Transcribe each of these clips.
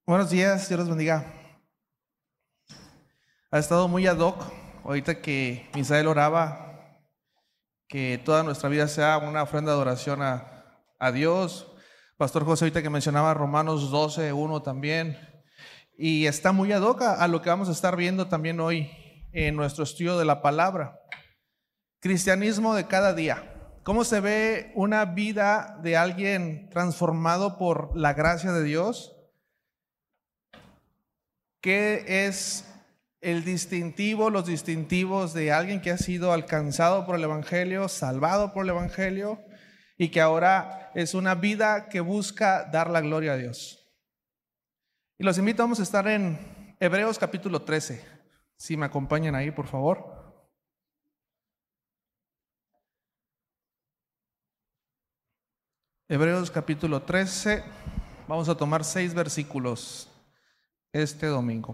Buenos días, Dios los bendiga. Ha estado muy ad hoc ahorita que Misael oraba, que toda nuestra vida sea una ofrenda de adoración a Dios. Pastor José ahorita que mencionaba Romanos 12:1 también. Y está muy ad hoc a lo que vamos a estar viendo también hoy en nuestro estudio de la palabra. Cristianismo de cada día. ¿Cómo se ve una vida de alguien transformado por la gracia de Dios? ¿Qué es el distintivo, los distintivos de alguien que ha sido alcanzado por el Evangelio, salvado por el Evangelio y que ahora es una vida que busca dar la gloria a Dios? Y los invito, vamos a estar en Hebreos capítulo 13. Si me acompañan ahí, por favor. Hebreos capítulo 13. Vamos a tomar 6 versículos este domingo.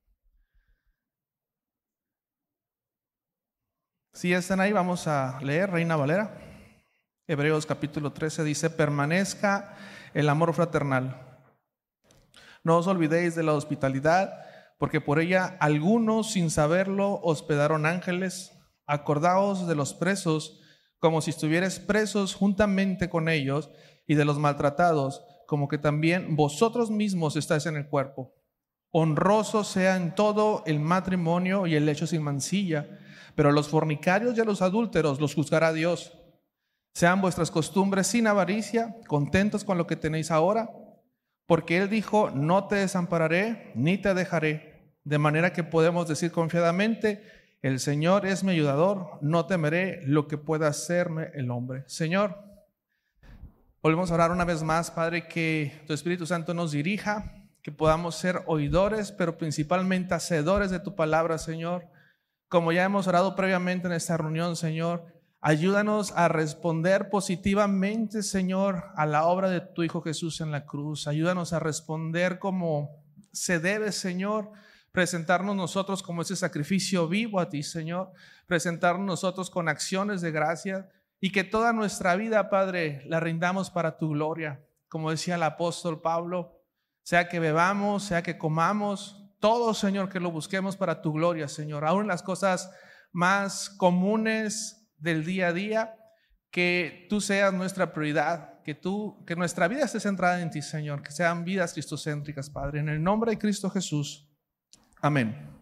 Si están ahí, vamos a leer Reina Valera. Hebreos capítulo 13 dice: permanezca el amor fraternal. No os olvidéis de la hospitalidad, porque por ella algunos sin saberlo hospedaron ángeles. Acordaos de los presos, como si estuvierais presos juntamente con ellos, y de los maltratados, como que también vosotros mismos estáis en el cuerpo. Honroso sea en todo el matrimonio y el lecho sin mancilla, pero a los fornicarios y a los adúlteros los juzgará Dios. Sean vuestras costumbres sin avaricia, contentos con lo que tenéis ahora, porque Él dijo: no te desampararé ni te dejaré. De manera que podemos decir confiadamente: el Señor es mi ayudador, no temeré lo que pueda hacerme el hombre. Señor, volvemos a orar una vez más, Padre, que tu Espíritu Santo nos dirija, que podamos ser oidores, pero principalmente hacedores de tu palabra, Señor. Como ya hemos orado previamente en esta reunión, Señor, ayúdanos a responder positivamente, Señor, a la obra de tu Hijo Jesús en la cruz. Ayúdanos a responder como se debe, Señor. Presentarnos nosotros como ese sacrificio vivo a ti, Señor. Presentarnos nosotros con acciones de gracia y que toda nuestra vida, Padre, la rindamos para tu gloria. Como decía el apóstol Pablo, sea que bebamos, sea que comamos, todo, Señor, que lo busquemos para tu gloria, Señor. Aún en las cosas más comunes del día a día, que tú seas nuestra prioridad, que nuestra vida esté centrada en ti, Señor, que sean vidas cristocéntricas, Padre. En el nombre de Cristo Jesús. Amén.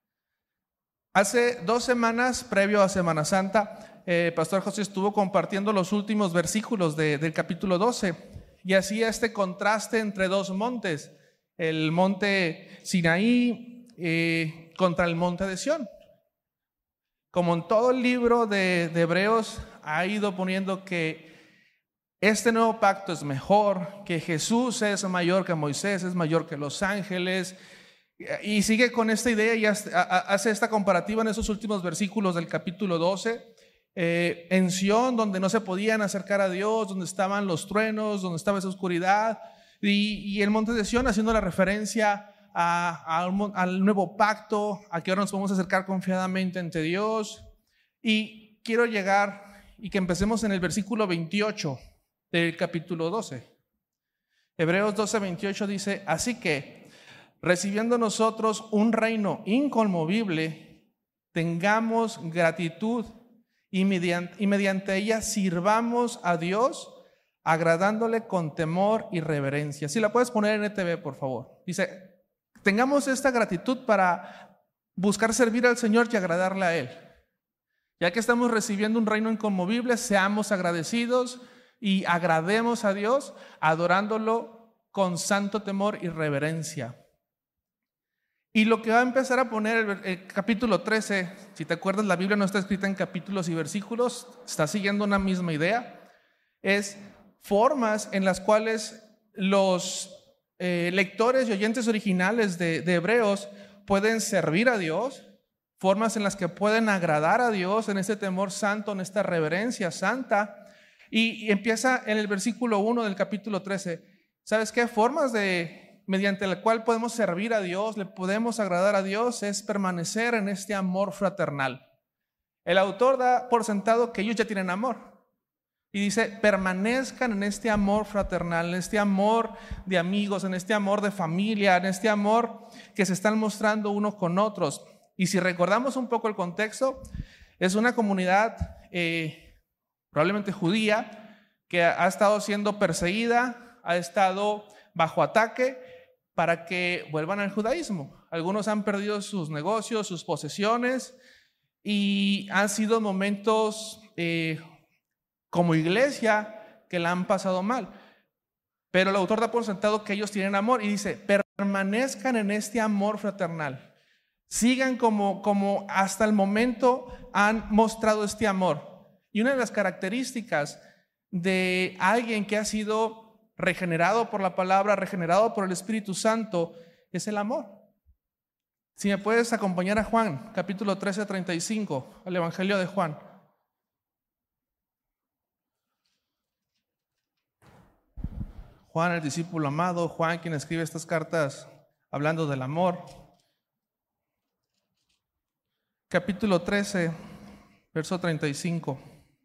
Hace 2 semanas, previo a Semana Santa, Pastor José estuvo compartiendo los últimos versículos del capítulo 12 y hacía este contraste entre 2 montes, el monte Sinaí contra el monte de Sión. Como en todo el libro de Hebreos ha ido poniendo que este nuevo pacto es mejor, que Jesús es mayor que Moisés, es mayor que los ángeles. Y sigue con esta idea y hace esta comparativa en esos últimos versículos del capítulo 12. En Sión, donde no se podían acercar a Dios, donde estaban los truenos, donde estaba esa oscuridad, y el monte de Sión haciendo la referencia al nuevo pacto, a que ahora nos podemos acercar confiadamente ante Dios. Y quiero llegar y que empecemos en el versículo 28 del capítulo 12. Hebreos 12:28 dice: así que, recibiendo nosotros un reino inconmovible, tengamos gratitud y mediante ella sirvamos a Dios, agradándole con temor y reverencia. Si la puedes poner en ETV, por favor. Dice: tengamos esta gratitud para buscar servir al Señor y agradarle a Él. Ya que estamos recibiendo un reino inconmovible, seamos agradecidos y agrademos a Dios, adorándolo con santo temor y reverencia. Y lo que va a empezar a poner el capítulo 13, si te acuerdas, la Biblia no está escrita en capítulos y versículos, está siguiendo una misma idea, es formas en las cuales los lectores y oyentes originales de Hebreos pueden servir a Dios, formas en las que pueden agradar a Dios en este temor santo, en esta reverencia santa. Y empieza en el versículo 1 del capítulo 13. ¿Sabes qué? Formas mediante la cual podemos servir a Dios, le podemos agradar a Dios, es permanecer en este amor fraternal. El autor da por sentado que ellos ya tienen amor. Y dice, permanezcan en este amor fraternal, en este amor de amigos, en este amor de familia, en este amor que se están mostrando unos con otros. Y si recordamos un poco el contexto, es una comunidad probablemente judía que ha estado siendo perseguida, ha estado bajo ataque para que vuelvan al judaísmo. Algunos han perdido sus negocios, sus posesiones, y han sido momentos como iglesia que la han pasado mal. Pero el autor da por sentado que ellos tienen amor y dice, permanezcan en este amor fraternal. Sigan como hasta el momento han mostrado este amor. Y una de las características de alguien que ha sido regenerado por la palabra, regenerado por el Espíritu Santo, es el amor. Si me puedes acompañar a Juan, capítulo 13, 35, al Evangelio de Juan. Juan, el discípulo amado, Juan, quien escribe estas cartas hablando del amor. Capítulo 13, verso 35.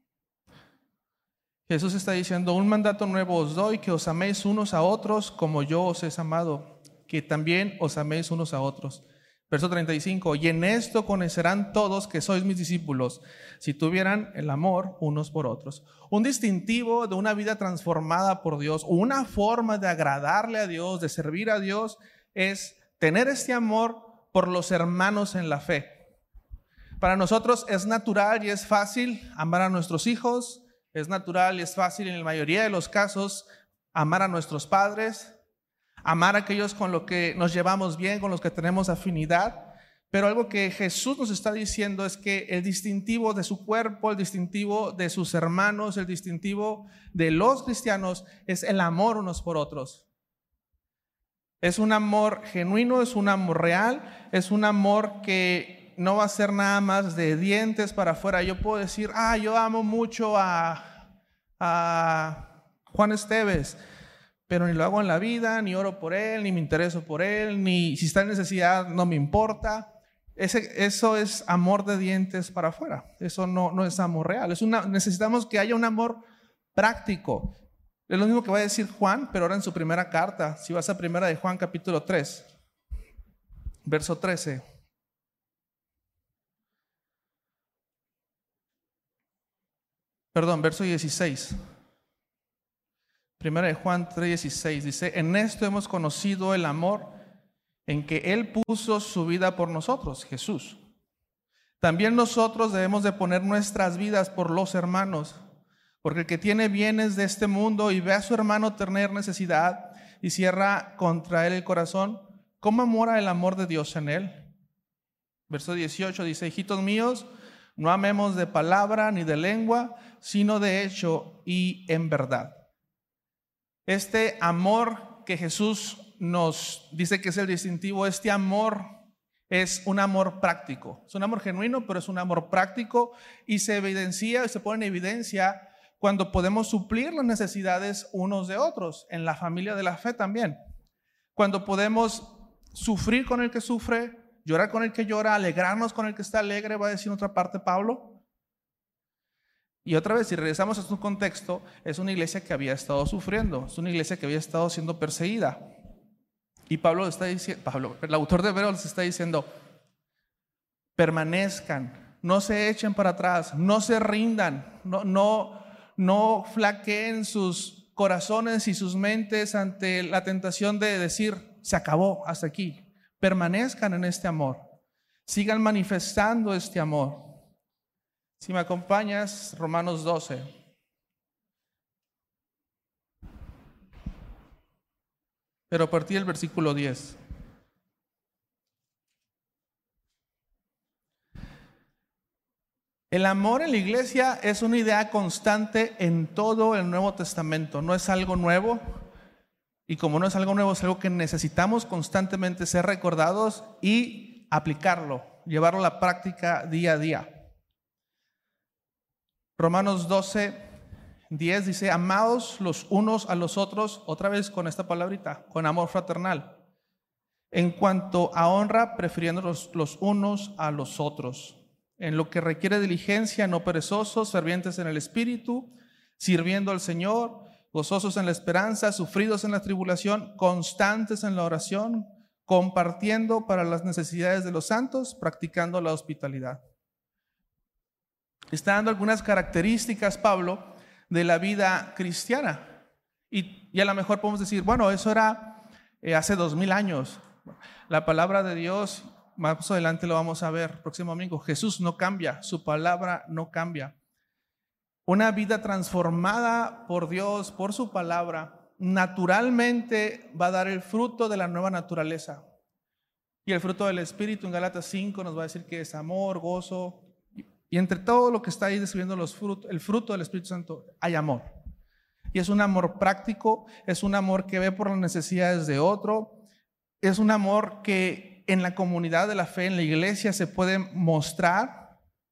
Jesús está diciendo, un mandato nuevo os doy, que os améis unos a otros como yo os he amado, que también os améis unos a otros. Verso 35, y en esto conocerán todos que sois mis discípulos, si tuvieran el amor unos por otros. Un distintivo de una vida transformada por Dios, una forma de agradarle a Dios, de servir a Dios, es tener este amor por los hermanos en la fe. Para nosotros es natural y es fácil amar a nuestros hijos, es natural y es fácil en la mayoría de los casos amar a nuestros padres, amar a aquellos con los que nos llevamos bien, con los que tenemos afinidad. Pero algo que Jesús nos está diciendo es que el distintivo de su cuerpo, el distintivo de sus hermanos, el distintivo de los cristianos es el amor unos por otros. Es un amor genuino, es un amor real, es un amor que no va a ser nada más de dientes para afuera. Yo puedo decir, yo amo mucho a Juan Esteves, pero ni lo hago en la vida, ni oro por él, ni me intereso por él, ni si está en necesidad no me importa. Eso es amor de dientes para afuera. Eso no es amor real. Necesitamos que haya un amor práctico. Es lo mismo que va a decir Juan, pero ahora en su primera carta. Si vas a primera de Juan capítulo 3, verso 13. Perdón, verso 16. Primera de Juan 3:16 dice, en esto hemos conocido el amor en que Él puso su vida por nosotros, Jesús. También nosotros debemos de poner nuestras vidas por los hermanos, porque el que tiene bienes de este mundo y ve a su hermano tener necesidad y cierra contra él el corazón, ¿cómo mora el amor de Dios en él? Verso 18 dice, hijitos míos, no amemos de palabra ni de lengua, sino de hecho y en verdad. Este amor que Jesús nos dice que es el distintivo, este amor es un amor práctico. Es un amor genuino, pero es un amor práctico y se evidencia, se pone en evidencia cuando podemos suplir las necesidades unos de otros, en la familia de la fe también. Cuando podemos sufrir con el que sufre, llorar con el que llora, alegrarnos con el que está alegre, va a decir en otra parte Pablo. Y otra vez, si regresamos a su contexto, es una iglesia que había estado sufriendo, es una iglesia que había estado siendo perseguida. Y Pablo está diciendo, el autor de Hebreos está diciendo, permanezcan, no se echen para atrás, no se rindan, no flaqueen sus corazones y sus mentes ante la tentación de decir, se acabó, hasta aquí. Permanezcan en este amor, sigan manifestando este amor. Si me acompañas, Romanos 12. Pero a partir del versículo 10. El amor en la iglesia es una idea constante en todo el Nuevo Testamento. No es algo nuevo. Y como no es algo nuevo, es algo que necesitamos constantemente ser recordados y aplicarlo, llevarlo a la práctica día a día. Romanos 12, 10 dice, amaos los unos a los otros, otra vez con esta palabrita, con amor fraternal. En cuanto a honra, prefiriendo los unos a los otros. En lo que requiere diligencia, no perezosos, fervientes en el espíritu, sirviendo al Señor, gozosos en la esperanza, sufridos en la tribulación, constantes en la oración, compartiendo para las necesidades de los santos, practicando la hospitalidad. Está dando algunas características, Pablo, de la vida cristiana. Y a lo mejor podemos decir, bueno, eso era hace 2000 años. La palabra de Dios, más adelante lo vamos a ver el próximo domingo. Jesús no cambia, su palabra no cambia. Una vida transformada por Dios, por su palabra, naturalmente va a dar el fruto de la nueva naturaleza. Y el fruto del Espíritu en Gálatas 5 nos va a decir que es amor, gozo. Y entre todo lo que está ahí describiendo el fruto del Espíritu Santo, hay amor. Y es un amor práctico, es un amor que ve por las necesidades de otro, es un amor que en la comunidad de la fe, en la iglesia, se puede mostrar.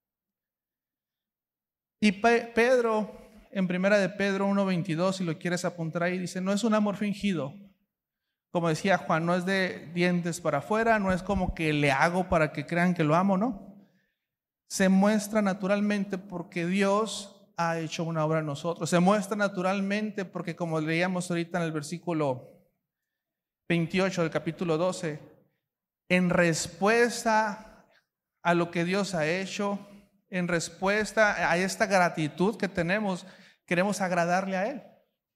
Y Pedro, en primera de Pedro 1:22, si lo quieres apuntar ahí, dice, no es un amor fingido. Como decía Juan, no es de dientes para afuera, no es como que le hago para que crean que lo amo, no. Se muestra naturalmente porque Dios ha hecho una obra en nosotros. Se muestra naturalmente porque, como leíamos ahorita en el versículo 28 del capítulo 12, en respuesta a lo que Dios ha hecho, en respuesta a esta gratitud que tenemos, queremos agradarle a Él.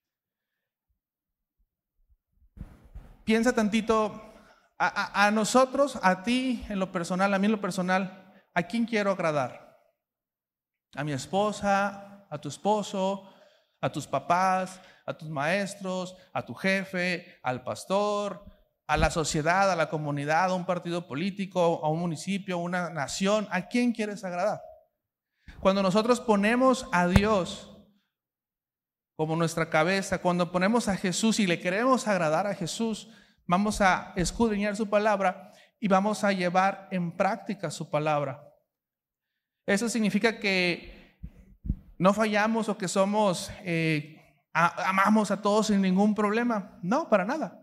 Piensa tantito, a nosotros, a ti en lo personal, a mí en lo personal, ¿a quién quiero agradar? ¿A mi esposa, a tu esposo, a tus papás, a tus maestros, a tu jefe, al pastor, a la sociedad, a la comunidad, a un partido político, a un municipio, a una nación? ¿A quién quieres agradar? Cuando nosotros ponemos a Dios como nuestra cabeza, cuando ponemos a Jesús y le queremos agradar a Jesús, vamos a escudriñar su palabra y vamos a llevar en práctica su palabra. Eso significa que no fallamos o que somos, amamos a todos sin ningún problema. No, para nada.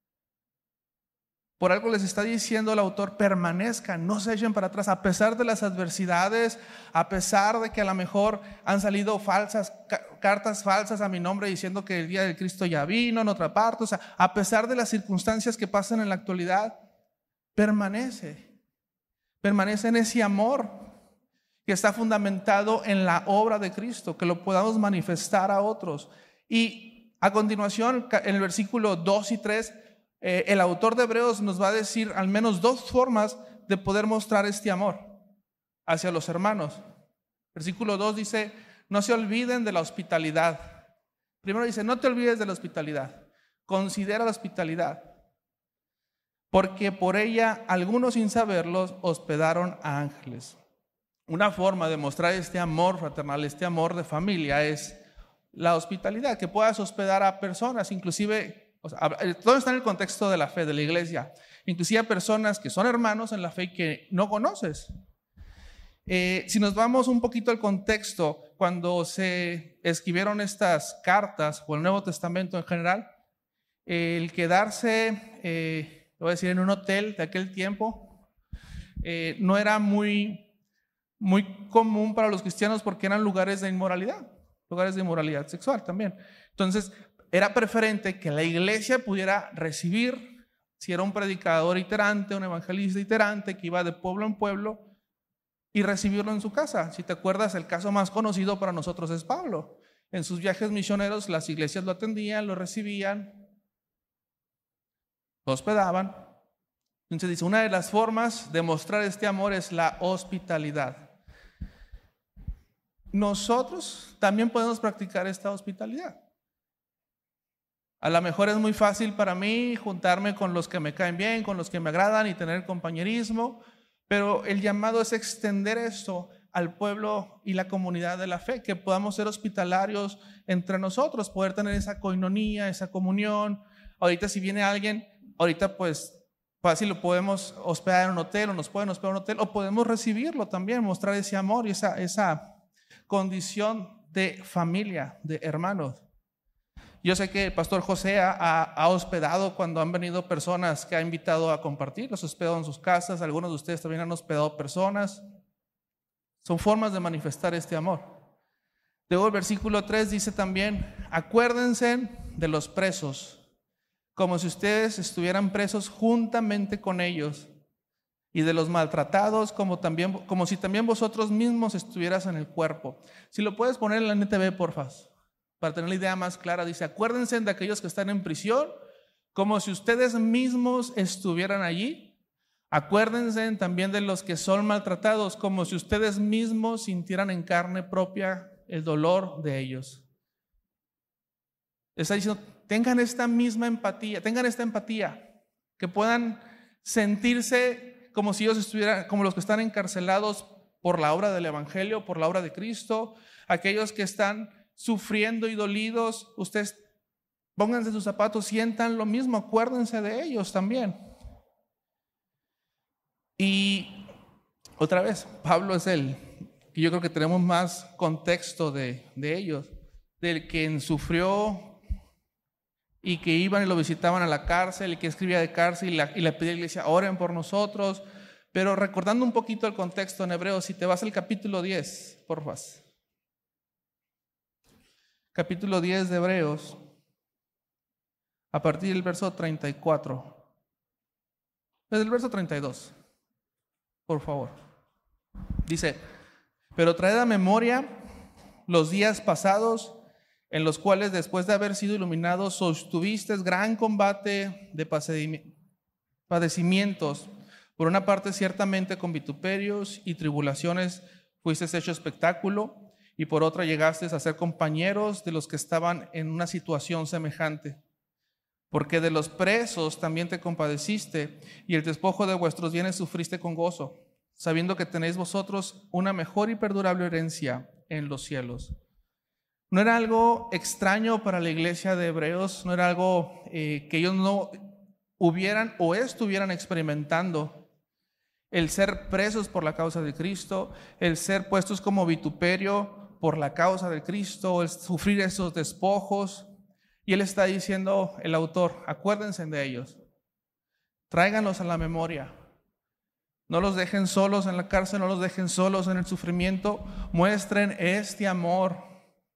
Por algo les está diciendo el autor, permanezcan, no se echen para atrás, a pesar de las adversidades, a pesar de que a lo mejor han salido cartas falsas a mi nombre diciendo que el día del Cristo ya vino en otra parte, o sea, a pesar de las circunstancias que pasan en la actualidad, permanece en ese amor que está fundamentado en la obra de Cristo, que lo podamos manifestar a otros. Y a continuación, en el versículo 2 y 3, el autor de Hebreos nos va a decir al menos dos formas de poder mostrar este amor hacia los hermanos. Versículo 2 dice, no se olviden de la hospitalidad. Primero dice, no te olvides de la hospitalidad. Considera la hospitalidad, porque por ella algunos sin saberlo hospedaron a ángeles. Una forma de mostrar este amor fraternal, este amor de familia, es la hospitalidad, que puedas hospedar a personas, inclusive, o sea, todo está en el contexto de la fe, de la iglesia, inclusive a personas que son hermanos en la fe y que no conoces. Si nos vamos un poquito al contexto, cuando se escribieron estas cartas o el Nuevo Testamento en general, el quedarse, lo voy a decir, en un hotel de aquel tiempo, no era muy común para los cristianos porque eran lugares de inmoralidad sexual también. Entonces, era preferente que la iglesia pudiera recibir, si era un predicador iterante, un evangelista iterante que iba de pueblo en pueblo, y recibirlo en su casa. Si te acuerdas, el caso más conocido para nosotros es Pablo. En sus viajes misioneros, las iglesias lo atendían, lo recibían, lo hospedaban. Entonces dice, una de las formas de mostrar este amor es la hospitalidad. Nosotros también podemos practicar esta hospitalidad. A lo mejor es muy fácil para mí juntarme con los que me caen bien, con los que me agradan y tener compañerismo, pero el llamado es extender esto al pueblo y la comunidad de la fe, que podamos ser hospitalarios entre nosotros, poder tener esa coinonía, esa comunión. Ahorita si viene alguien, ahorita pues fácil lo podemos hospedar en un hotel o nos pueden hospedar en un hotel o podemos recibirlo también, mostrar ese amor y esa condición de familia, de hermanos. Yo sé que el pastor José ha hospedado cuando han venido personas que ha invitado a compartir, los hospedado en sus casas, algunos de ustedes también han hospedado personas. Son formas de manifestar este amor. Luego el versículo 3 dice también: acuérdense de los presos, como si ustedes estuvieran presos juntamente con ellos, y de los maltratados, como si también vosotros mismos estuvieras en el cuerpo. Si lo puedes poner en la NTV, porfa, para tener la idea más clara. Dice: acuérdense de aquellos que están en prisión, como si ustedes mismos estuvieran allí. Acuérdense también de los que son maltratados, como si ustedes mismos sintieran en carne propia el dolor de ellos. Está diciendo: tengan esta misma empatía, tengan esta empatía, que puedan sentirse como si ellos estuvieran, como los que están encarcelados por la obra del Evangelio, por la obra de Cristo. Aquellos que están sufriendo y dolidos, ustedes pónganse sus zapatos, sientan lo mismo, acuérdense de ellos también. Y otra vez, Pablo es el que yo creo que tenemos más contexto de ellos, del quien sufrió y que iban y lo visitaban a la cárcel, y que escribía de cárcel y le pedía a la iglesia: oren por nosotros. Pero recordando un poquito el contexto en Hebreos, si te vas al capítulo 10, por favor. Capítulo 10 de Hebreos, a partir del verso 34. Desde el verso 32, por favor. Dice: pero traed a memoria los días pasados, en los cuales, después de haber sido iluminados, sostuvisteis gran combate de padecimientos. Por una parte, ciertamente con vituperios y tribulaciones fuisteis hecho espectáculo, y por otra llegasteis a ser compañeros de los que estaban en una situación semejante. Porque de los presos también te compadeciste, y el despojo de vuestros bienes sufriste con gozo, sabiendo que tenéis vosotros una mejor y perdurable herencia en los cielos. No era algo extraño para la iglesia de Hebreos, no era algo que ellos no hubieran o estuvieran experimentando, el ser presos por la causa de Cristo, el ser puestos como vituperio por la causa de Cristo, el sufrir esos despojos. Y él está diciendo, el autor: acuérdense de ellos, tráiganlos a la memoria. No los dejen solos en la cárcel, no los dejen solos en el sufrimiento. Muestren este amor,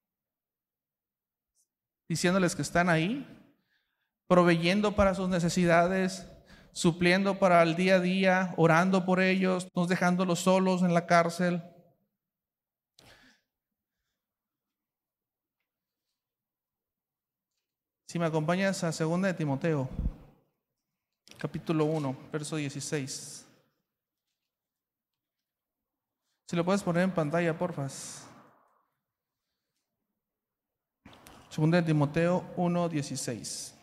diciéndoles que están ahí, proveyendo para sus necesidades, supliendo para el día a día, orando por ellos, no dejándolos solos en la cárcel. Si me acompañas a 2 de Timoteo, capítulo 1, verso 16. Si lo puedes poner en pantalla, porfa. 2 de Timoteo 1, 16.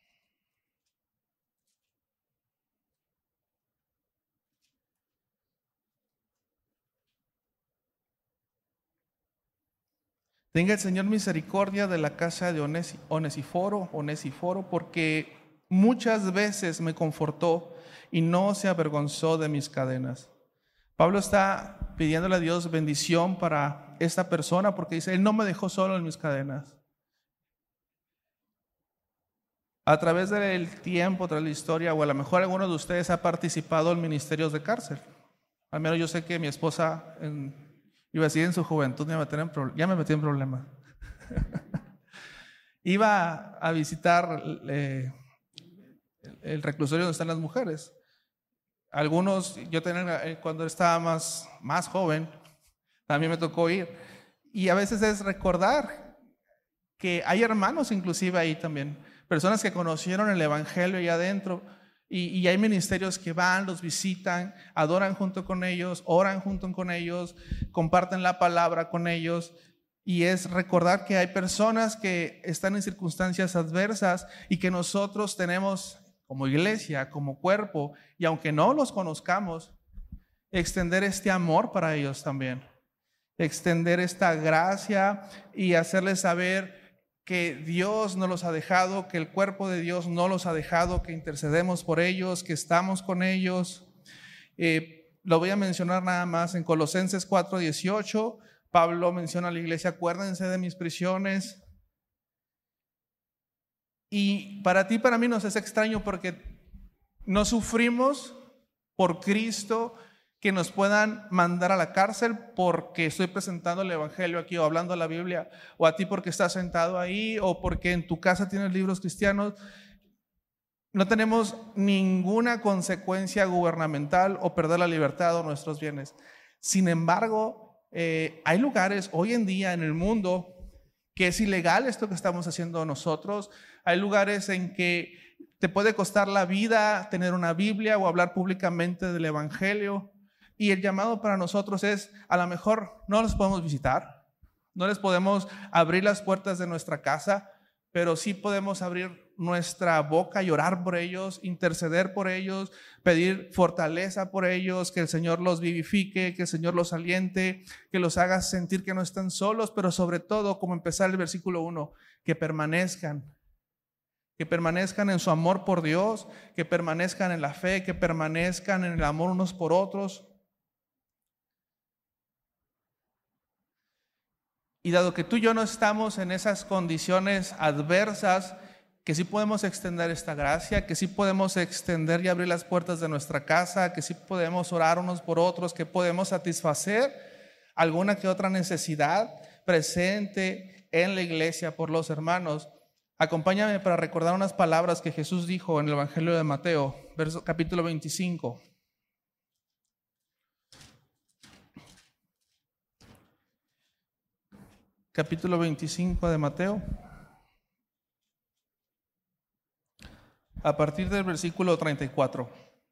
Tenga el Señor misericordia de la casa de Onesíforo, porque muchas veces me confortó y no se avergonzó de mis cadenas. Pablo está pidiéndole a Dios bendición para esta persona, porque dice: él no me dejó solo en mis cadenas. A través del tiempo, tras la historia, o a lo mejor alguno de ustedes ha participado en ministerios de cárcel. Al menos yo sé que mi esposa, iba a decir en su juventud, ya me metí en problemas. Iba a visitar el reclusorio donde están las mujeres. Algunos, yo tenía, cuando estaba más joven, también me tocó ir. Y a veces es recordar que hay hermanos inclusive ahí también, personas que conocieron el Evangelio allá adentro, y hay ministerios que van, los visitan, adoran junto con ellos, oran junto con ellos, comparten la palabra con ellos. Y es recordar que hay personas que están en circunstancias adversas y que nosotros tenemos como iglesia, como cuerpo, y aunque no los conozcamos, extender este amor para ellos también, extender esta gracia y hacerles saber que Dios no los ha dejado, que el cuerpo de Dios no los ha dejado, que intercedemos por ellos, que estamos con ellos. Lo voy a mencionar nada más. En Colosenses 4:18, Pablo menciona a la iglesia: acuérdense de mis prisiones. Y para ti, para mí nos es extraño, porque no sufrimos por Cristo que nos puedan mandar a la cárcel porque estoy presentando el evangelio aquí o hablando la Biblia, o a ti porque estás sentado ahí, o porque en tu casa tienes libros cristianos. No tenemos ninguna consecuencia gubernamental o perder la libertad o nuestros bienes. Sin embargo, hay lugares hoy en día en el mundo que es ilegal esto que estamos haciendo nosotros. Hay lugares en que te puede costar la vida tener una Biblia o hablar públicamente del evangelio. Y el llamado para nosotros es, a lo mejor no los podemos visitar, no les podemos abrir las puertas de nuestra casa, pero sí podemos abrir nuestra boca y orar por ellos, interceder por ellos, pedir fortaleza por ellos, que el Señor los vivifique, que el Señor los aliente, que los haga sentir que no están solos, pero sobre todo, como empezar el versículo 1, que permanezcan en su amor por Dios, que permanezcan en la fe, que permanezcan en el amor unos por otros. Y dado que tú y yo no estamos en esas condiciones adversas, que sí podemos extender esta gracia, que sí podemos extender y abrir las puertas de nuestra casa, que sí podemos orar unos por otros, que podemos satisfacer alguna que otra necesidad presente en la iglesia por los hermanos. Acompáñame para recordar unas palabras que Jesús dijo en el Evangelio de Mateo, capítulo 25. Capítulo 25 de Mateo, a partir del versículo 34.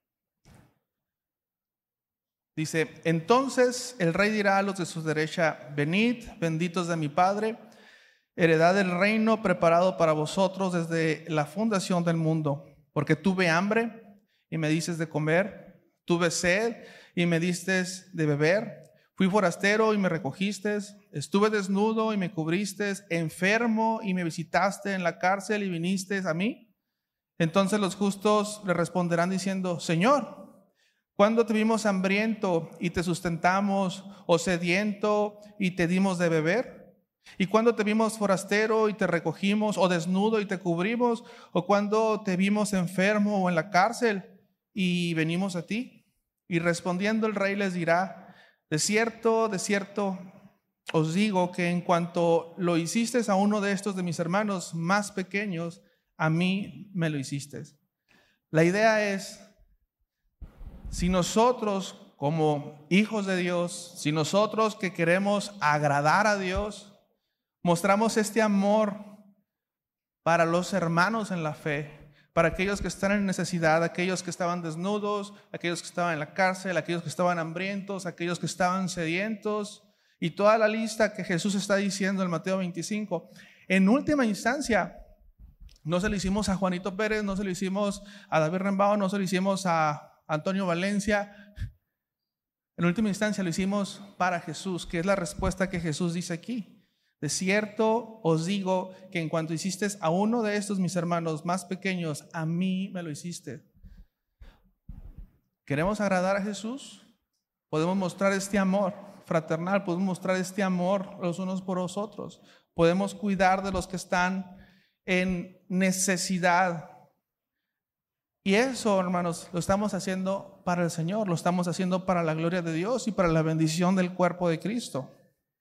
Dice: entonces el rey dirá a los de su derecha: venid, benditos de mi Padre, heredad del reino preparado para vosotros desde la fundación del mundo. Porque tuve hambre y me dices de comer, tuve sed y me diste de beber, fui forastero y me recogiste, estuve desnudo y me cubriste, enfermo y me visitaste, en la cárcel y viniste a mí. Entonces los justos le responderán diciendo: Señor, ¿cuándo te vimos hambriento y te sustentamos, o sediento y te dimos de beber? ¿Y cuándo te vimos forastero y te recogimos, o desnudo y te cubrimos? ¿O cuándo te vimos enfermo o en la cárcel y venimos a ti? Y respondiendo el rey les dirá: de cierto, os digo que en cuanto lo hiciste a uno de estos de mis hermanos más pequeños, a mí me lo hiciste. La idea es, si nosotros como hijos de Dios, si nosotros que queremos agradar a Dios, mostramos este amor para los hermanos en la fe, para aquellos que están en necesidad, aquellos que estaban desnudos, aquellos que estaban en la cárcel, aquellos que estaban hambrientos, aquellos que estaban sedientos, y toda la lista que Jesús está diciendo en Mateo 25. En última instancia, no se lo hicimos a Juanito Pérez, no se lo hicimos a David Rembao, no se lo hicimos a Antonio Valencia. En última instancia lo hicimos para Jesús, que es la respuesta que Jesús dice aquí. De cierto os digo que en cuanto hiciste a uno de estos mis hermanos más pequeños, a mí me lo hiciste. ¿Queremos agradar a Jesús? Podemos mostrar este amor fraternal, podemos mostrar este amor los unos por los otros. Podemos cuidar de los que están en necesidad. Y eso, hermanos, lo estamos haciendo para el Señor, lo estamos haciendo para la gloria de Dios y para la bendición del cuerpo de Cristo.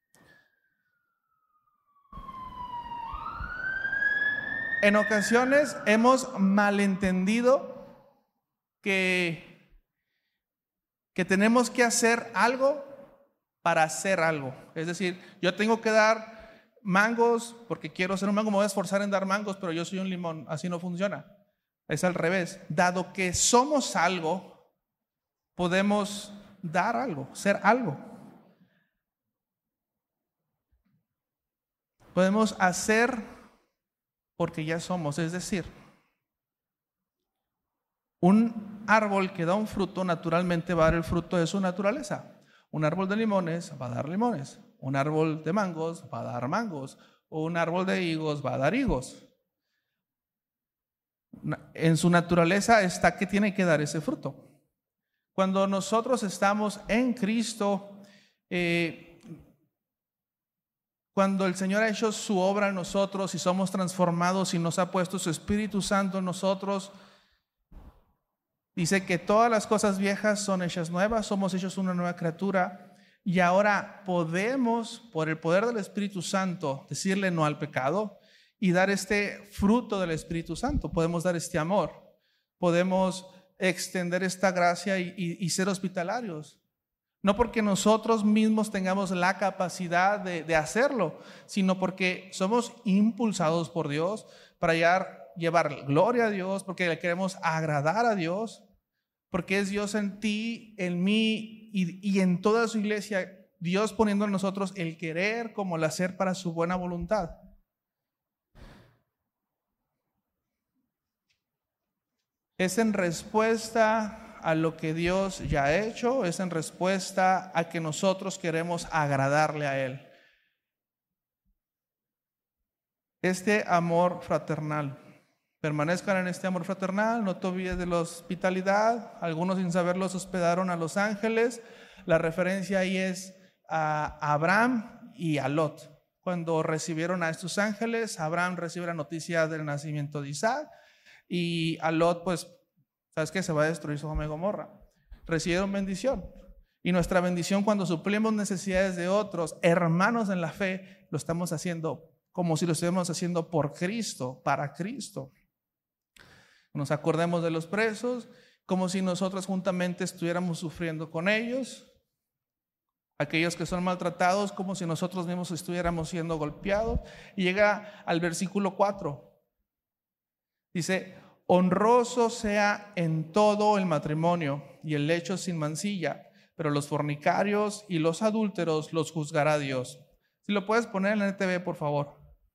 En ocasiones hemos malentendido que tenemos que hacer algo para hacer algo. Es decir, yo tengo que dar mangos porque quiero ser un mango, me voy a esforzar en dar mangos, pero yo soy un limón. Así no funciona. Es al revés. Dado que somos algo, podemos dar algo, ser algo. Podemos hacer porque ya somos, es decir, un árbol que da un fruto naturalmente va a dar el fruto de su naturaleza. Un árbol de limones va a dar limones, un árbol de mangos va a dar mangos, o un árbol de higos va a dar higos. En su naturaleza está que tiene que dar ese fruto. Cuando nosotros estamos en Cristo, cuando el Señor ha hecho su obra en nosotros y somos transformados y nos ha puesto su Espíritu Santo en nosotros, Dice que todas las cosas viejas son hechas nuevas, somos hechos una nueva criatura y ahora podemos, por el poder del Espíritu Santo, decirle no al pecado y dar este fruto del Espíritu Santo. Podemos dar este amor, podemos extender esta gracia y ser hospitalarios. No porque nosotros mismos tengamos la capacidad de hacerlo, sino porque somos impulsados por Dios para llevar gloria a Dios, porque le queremos agradar a Dios, porque es Dios en ti, en mí y en toda su iglesia, Dios poniendo en nosotros el querer como el hacer para su buena voluntad. Es en respuesta a lo que Dios ya ha hecho, es en respuesta a que nosotros queremos agradarle a Él. Este amor fraternal. Permanezcan en este amor fraternal, no te olvides de la hospitalidad. Algunos sin saberlo se hospedaron a los ángeles. La referencia ahí es a Abraham y a Lot. Cuando recibieron a estos ángeles, Abraham recibe la noticia del nacimiento de Isaac y a Lot, pues, ¿sabes qué? Se va a destruir Sodoma y Gomorra. Recibieron bendición. Y nuestra bendición cuando suplimos necesidades de otros, hermanos en la fe, lo estamos haciendo como si lo estuviéramos haciendo por Cristo, para Cristo. Nos acordemos de los presos, como si nosotros juntamente estuviéramos sufriendo con ellos. Aquellos que son maltratados, como si nosotros mismos estuviéramos siendo golpeados. Y llega al versículo 4. Dice, honroso sea en todo el matrimonio y el lecho sin mancilla, pero los fornicarios y los adúlteros los juzgará Dios. Si lo puedes poner en la NTV, por favor.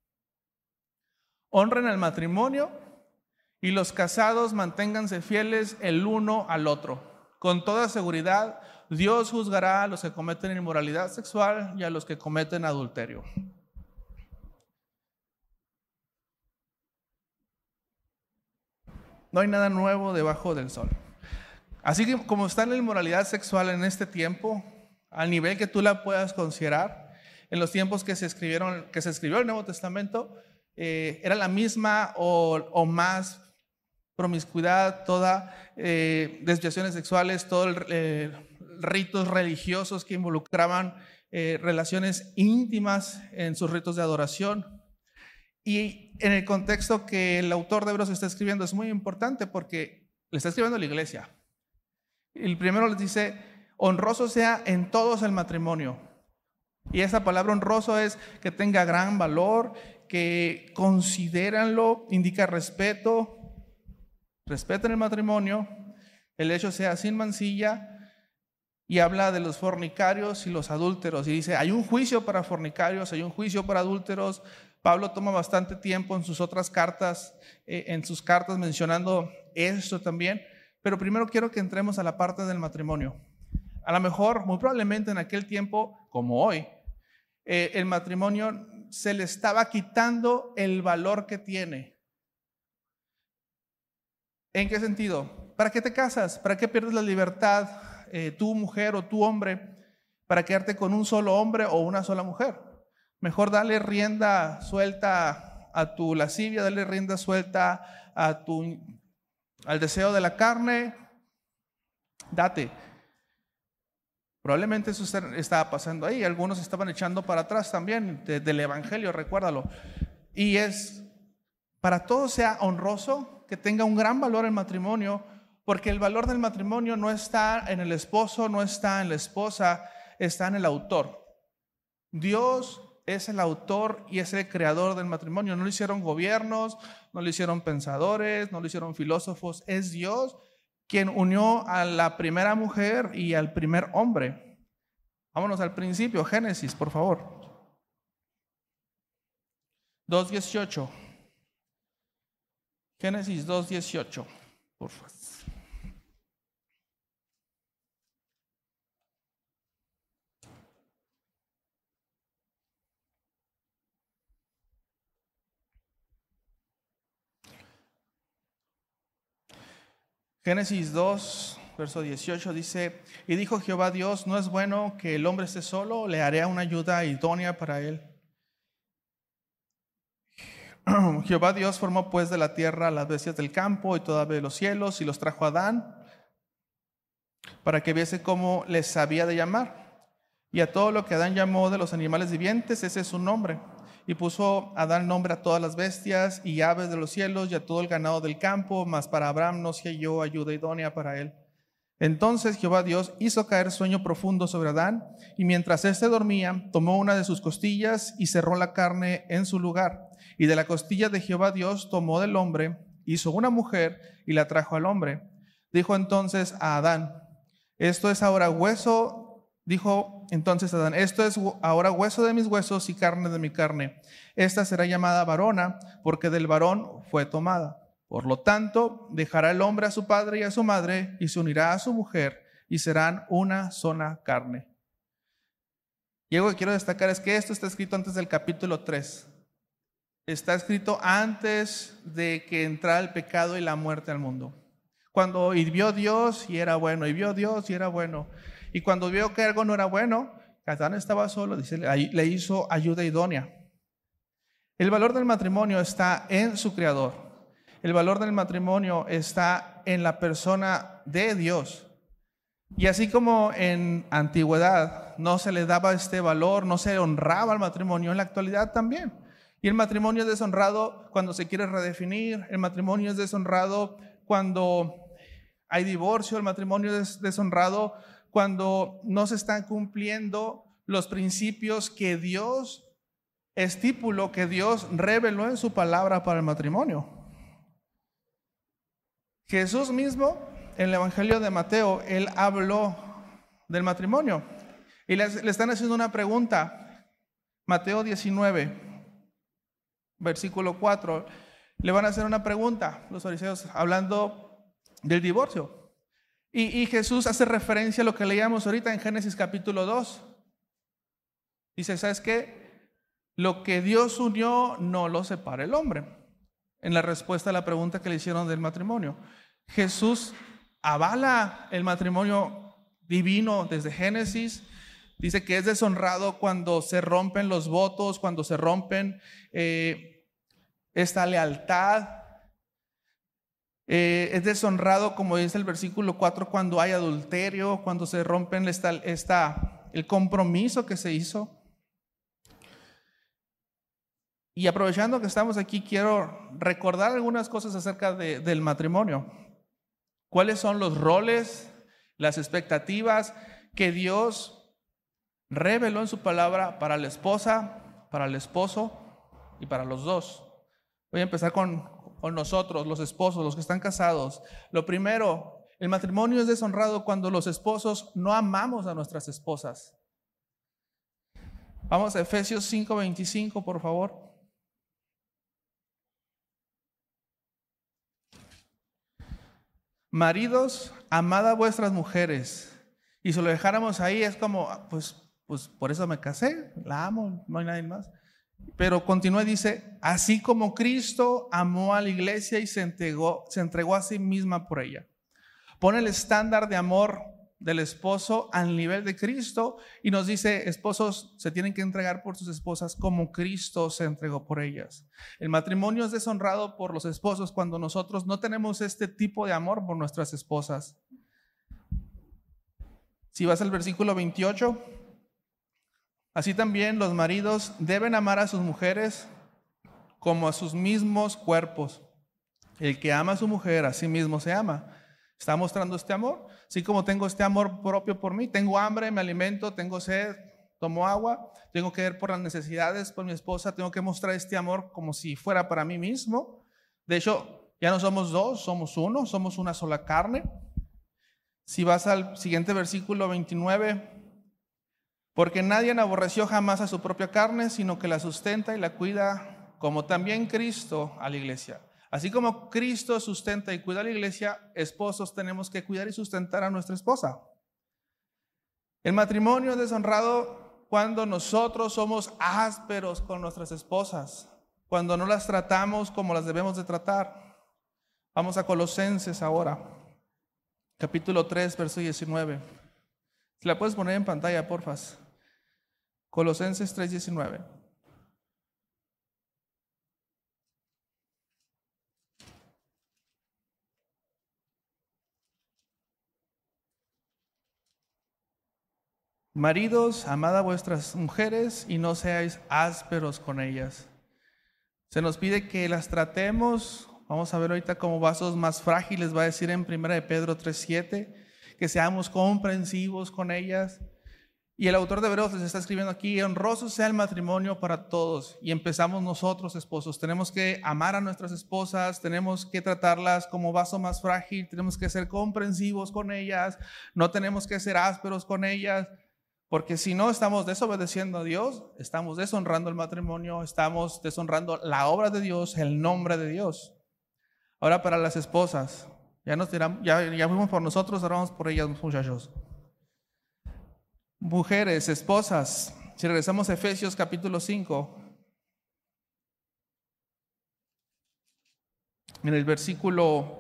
Honren el matrimonio y los casados manténganse fieles el uno al otro. Con toda seguridad, Dios juzgará a los que cometen inmoralidad sexual y a los que cometen adulterio. No hay nada nuevo debajo del sol. Así que como está la inmoralidad sexual en este tiempo, al nivel que tú la puedas considerar, en los tiempos que se escribió el Nuevo Testamento, era la misma o más promiscuidad, toda desviaciones sexuales, todos ritos religiosos que involucraban relaciones íntimas en sus ritos de adoración. Y en el contexto que el autor de Hebreos está escribiendo es muy importante porque le está escribiendo a la iglesia. El primero les dice, honroso sea en todos el matrimonio. Y esa palabra honroso es que tenga gran valor, que considéranlo, indica respeto. Respeten el matrimonio, el hecho sea sin mancilla, y habla de los fornicarios y los adúlteros. Y dice, hay un juicio para fornicarios, hay un juicio para adúlteros. Pablo toma bastante tiempo en sus otras cartas, mencionando esto también. Pero primero quiero que entremos a la parte del matrimonio. A lo mejor, muy probablemente en aquel tiempo, como hoy, el matrimonio se le estaba quitando el valor que tiene. ¿En qué sentido? ¿Para qué te casas? ¿Para qué pierdes la libertad, tú mujer o tú hombre, para quedarte con un solo hombre o una sola mujer? Mejor dale rienda suelta a tu lascivia, dale rienda suelta al deseo de la carne, date. Probablemente eso estaba pasando ahí. Algunos estaban echando para atrás también del evangelio, recuérdalo. Y es, para todo sea honroso, que tenga un gran valor el matrimonio, porque el valor del matrimonio no está en el esposo, no está en la esposa, está en el autor. Dios es el autor y es el creador del matrimonio. No lo hicieron gobiernos, no lo hicieron pensadores, no lo hicieron filósofos. Es Dios quien unió a la primera mujer y al primer hombre. Vámonos al principio, Génesis, por favor. 2:18. Génesis 2:18, por favor. Génesis 2, verso 18 dice, y dijo Jehová Dios, no es bueno que el hombre esté solo, le haré una ayuda idónea para él. Jehová Dios formó pues de la tierra las bestias del campo y toda ave de los cielos y los trajo a Adán para que viese cómo les había de llamar. Y a todo lo que Adán llamó de los animales vivientes, ese es su nombre. Y puso Adán nombre a todas las bestias y aves de los cielos y a todo el ganado del campo, mas para Abraham no se halló ayuda idónea para él. Entonces Jehová Dios hizo caer sueño profundo sobre Adán, y mientras éste dormía, tomó una de sus costillas y cerró la carne en su lugar. Y de la costilla de Jehová Dios tomó del hombre, hizo una mujer y la trajo al hombre. Dijo entonces a Adán, esto es ahora hueso, dijo entonces Adán, esto es ahora hueso de mis huesos y carne de mi carne. Esta será llamada varona, porque del varón fue tomada. Por lo tanto, dejará el hombre a su padre y a su madre, y se unirá a su mujer, y serán una sola carne. Y algo que quiero destacar es que esto está escrito antes del capítulo 3. Está escrito antes de que entrara el pecado y la muerte al mundo. Cuando vio Dios y era bueno, y vio Dios y era bueno. Y cuando vio que algo no era bueno, Adán estaba solo, dice, le hizo ayuda idónea. El valor del matrimonio está en su creador. El valor del matrimonio está en la persona de Dios. Y así como en antigüedad no se le daba este valor, no se honraba al matrimonio, en la actualidad también. Y el matrimonio es deshonrado cuando se quiere redefinir, el matrimonio es deshonrado cuando hay divorcio, el matrimonio es deshonrado cuando no se están cumpliendo los principios que Dios estipuló, que Dios reveló en su palabra para el matrimonio. Jesús mismo, en el Evangelio de Mateo, él habló del matrimonio. Y le están haciendo una pregunta. Mateo 19, versículo 4. Le van a hacer una pregunta, los fariseos, hablando del divorcio. Y Jesús hace referencia a lo que leíamos ahorita en Génesis capítulo 2. Dice, ¿sabes qué? Lo que Dios unió no lo separa el hombre. En la respuesta a la pregunta que le hicieron del matrimonio. Jesús avala el matrimonio divino desde Génesis. Dice que es deshonrado cuando se rompen los votos, cuando se rompen esta lealtad. Es deshonrado, como dice el versículo 4, cuando hay adulterio, cuando se rompen el compromiso que se hizo. Y aprovechando que estamos aquí, quiero recordar algunas cosas acerca del matrimonio. ¿Cuáles son los roles, las expectativas que Dios reveló en su palabra para la esposa, para el esposo y para los dos? Voy a empezar con nosotros, los esposos, los que están casados. Lo primero, el matrimonio es deshonrado cuando los esposos no amamos a nuestras esposas. Vamos a Efesios 5:25, por favor. Maridos, amad a vuestras mujeres. Y si lo dejáramos ahí es como, pues por eso me casé, la amo, no hay nadie más. Pero continúa y dice, así como Cristo amó a la iglesia y se entregó a sí misma por ella. Pone el estándar de amor del esposo al nivel de Cristo y nos dice, esposos se tienen que entregar por sus esposas como Cristo se entregó por ellas. El matrimonio es deshonrado por los esposos cuando nosotros no tenemos este tipo de amor por nuestras esposas. Si vas al versículo 28, así también los maridos deben amar a sus mujeres como a sus mismos cuerpos. El que ama a su mujer, a sí mismo se ama. Está mostrando este amor. Así como tengo este amor propio por mí, tengo hambre, me alimento, tengo sed, tomo agua, tengo que ver por las necesidades por mi esposa, tengo que mostrar este amor como si fuera para mí mismo. De hecho, ya no somos dos, somos uno, somos una sola carne. Si vas al siguiente versículo 29, porque nadie aborreció jamás a su propia carne, sino que la sustenta y la cuida, como también Cristo a la iglesia. Así como Cristo sustenta y cuida a la iglesia, esposos tenemos que cuidar y sustentar a nuestra esposa. El matrimonio es deshonrado cuando nosotros somos ásperos con nuestras esposas, cuando no las tratamos como las debemos de tratar. Vamos a Colosenses ahora, capítulo 3, verso 19. Si la puedes poner en pantalla, porfa. Colosenses 3:19. Maridos, amad a vuestras mujeres y no seáis ásperos con ellas. Se nos pide que las tratemos, vamos a ver ahorita, como vasos más frágiles, va a decir en 1 de Pedro 3:7, que seamos comprensivos con ellas. Y el autor de Hebreos les está escribiendo aquí: honroso sea el matrimonio para todos. Y empezamos nosotros, esposos. Tenemos que amar a nuestras esposas, tenemos que tratarlas como vaso más frágil, tenemos que ser comprensivos con ellas, no tenemos que ser ásperos con ellas, porque si no estamos desobedeciendo a Dios, estamos deshonrando el matrimonio, estamos deshonrando la obra de Dios, el nombre de Dios. Ahora para las esposas, ya fuimos por nosotros, ahora vamos por ellas, muchachos. Mujeres, esposas, si regresamos a Efesios capítulo 5, en el versículo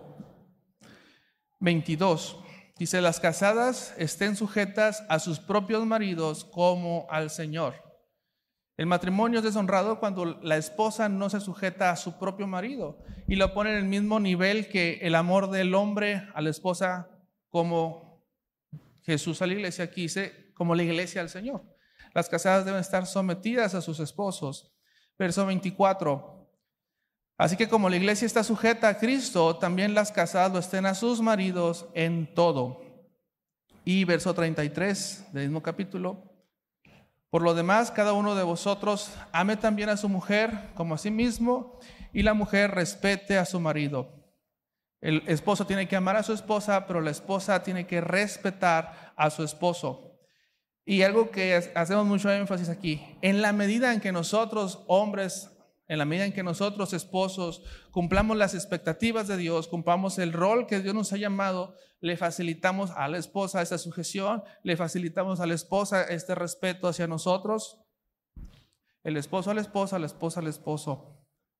22, dice: las casadas estén sujetas a sus propios maridos como al Señor. El matrimonio es deshonrado cuando la esposa no se sujeta a su propio marido y lo pone en el mismo nivel que el amor del hombre a la esposa, como Jesús a la iglesia. Aquí dice como la iglesia al Señor. Las casadas deben estar sometidas a sus esposos. Verso 24. Así que como la iglesia está sujeta a Cristo, también las casadas lo estén a sus maridos en todo. Y verso 33 del mismo capítulo: por lo demás, cada uno de vosotros ame también a su mujer como a sí mismo, y la mujer respete a su marido. El esposo tiene que amar a su esposa, pero la esposa tiene que respetar a su esposo. Y algo que hacemos mucho énfasis aquí: en la medida en que nosotros, hombres, en la medida en que nosotros, esposos, cumplamos las expectativas de Dios, cumplamos el rol que Dios nos ha llamado, le facilitamos a la esposa esta sujeción, le facilitamos a la esposa este respeto hacia nosotros. El esposo a la esposa al esposo.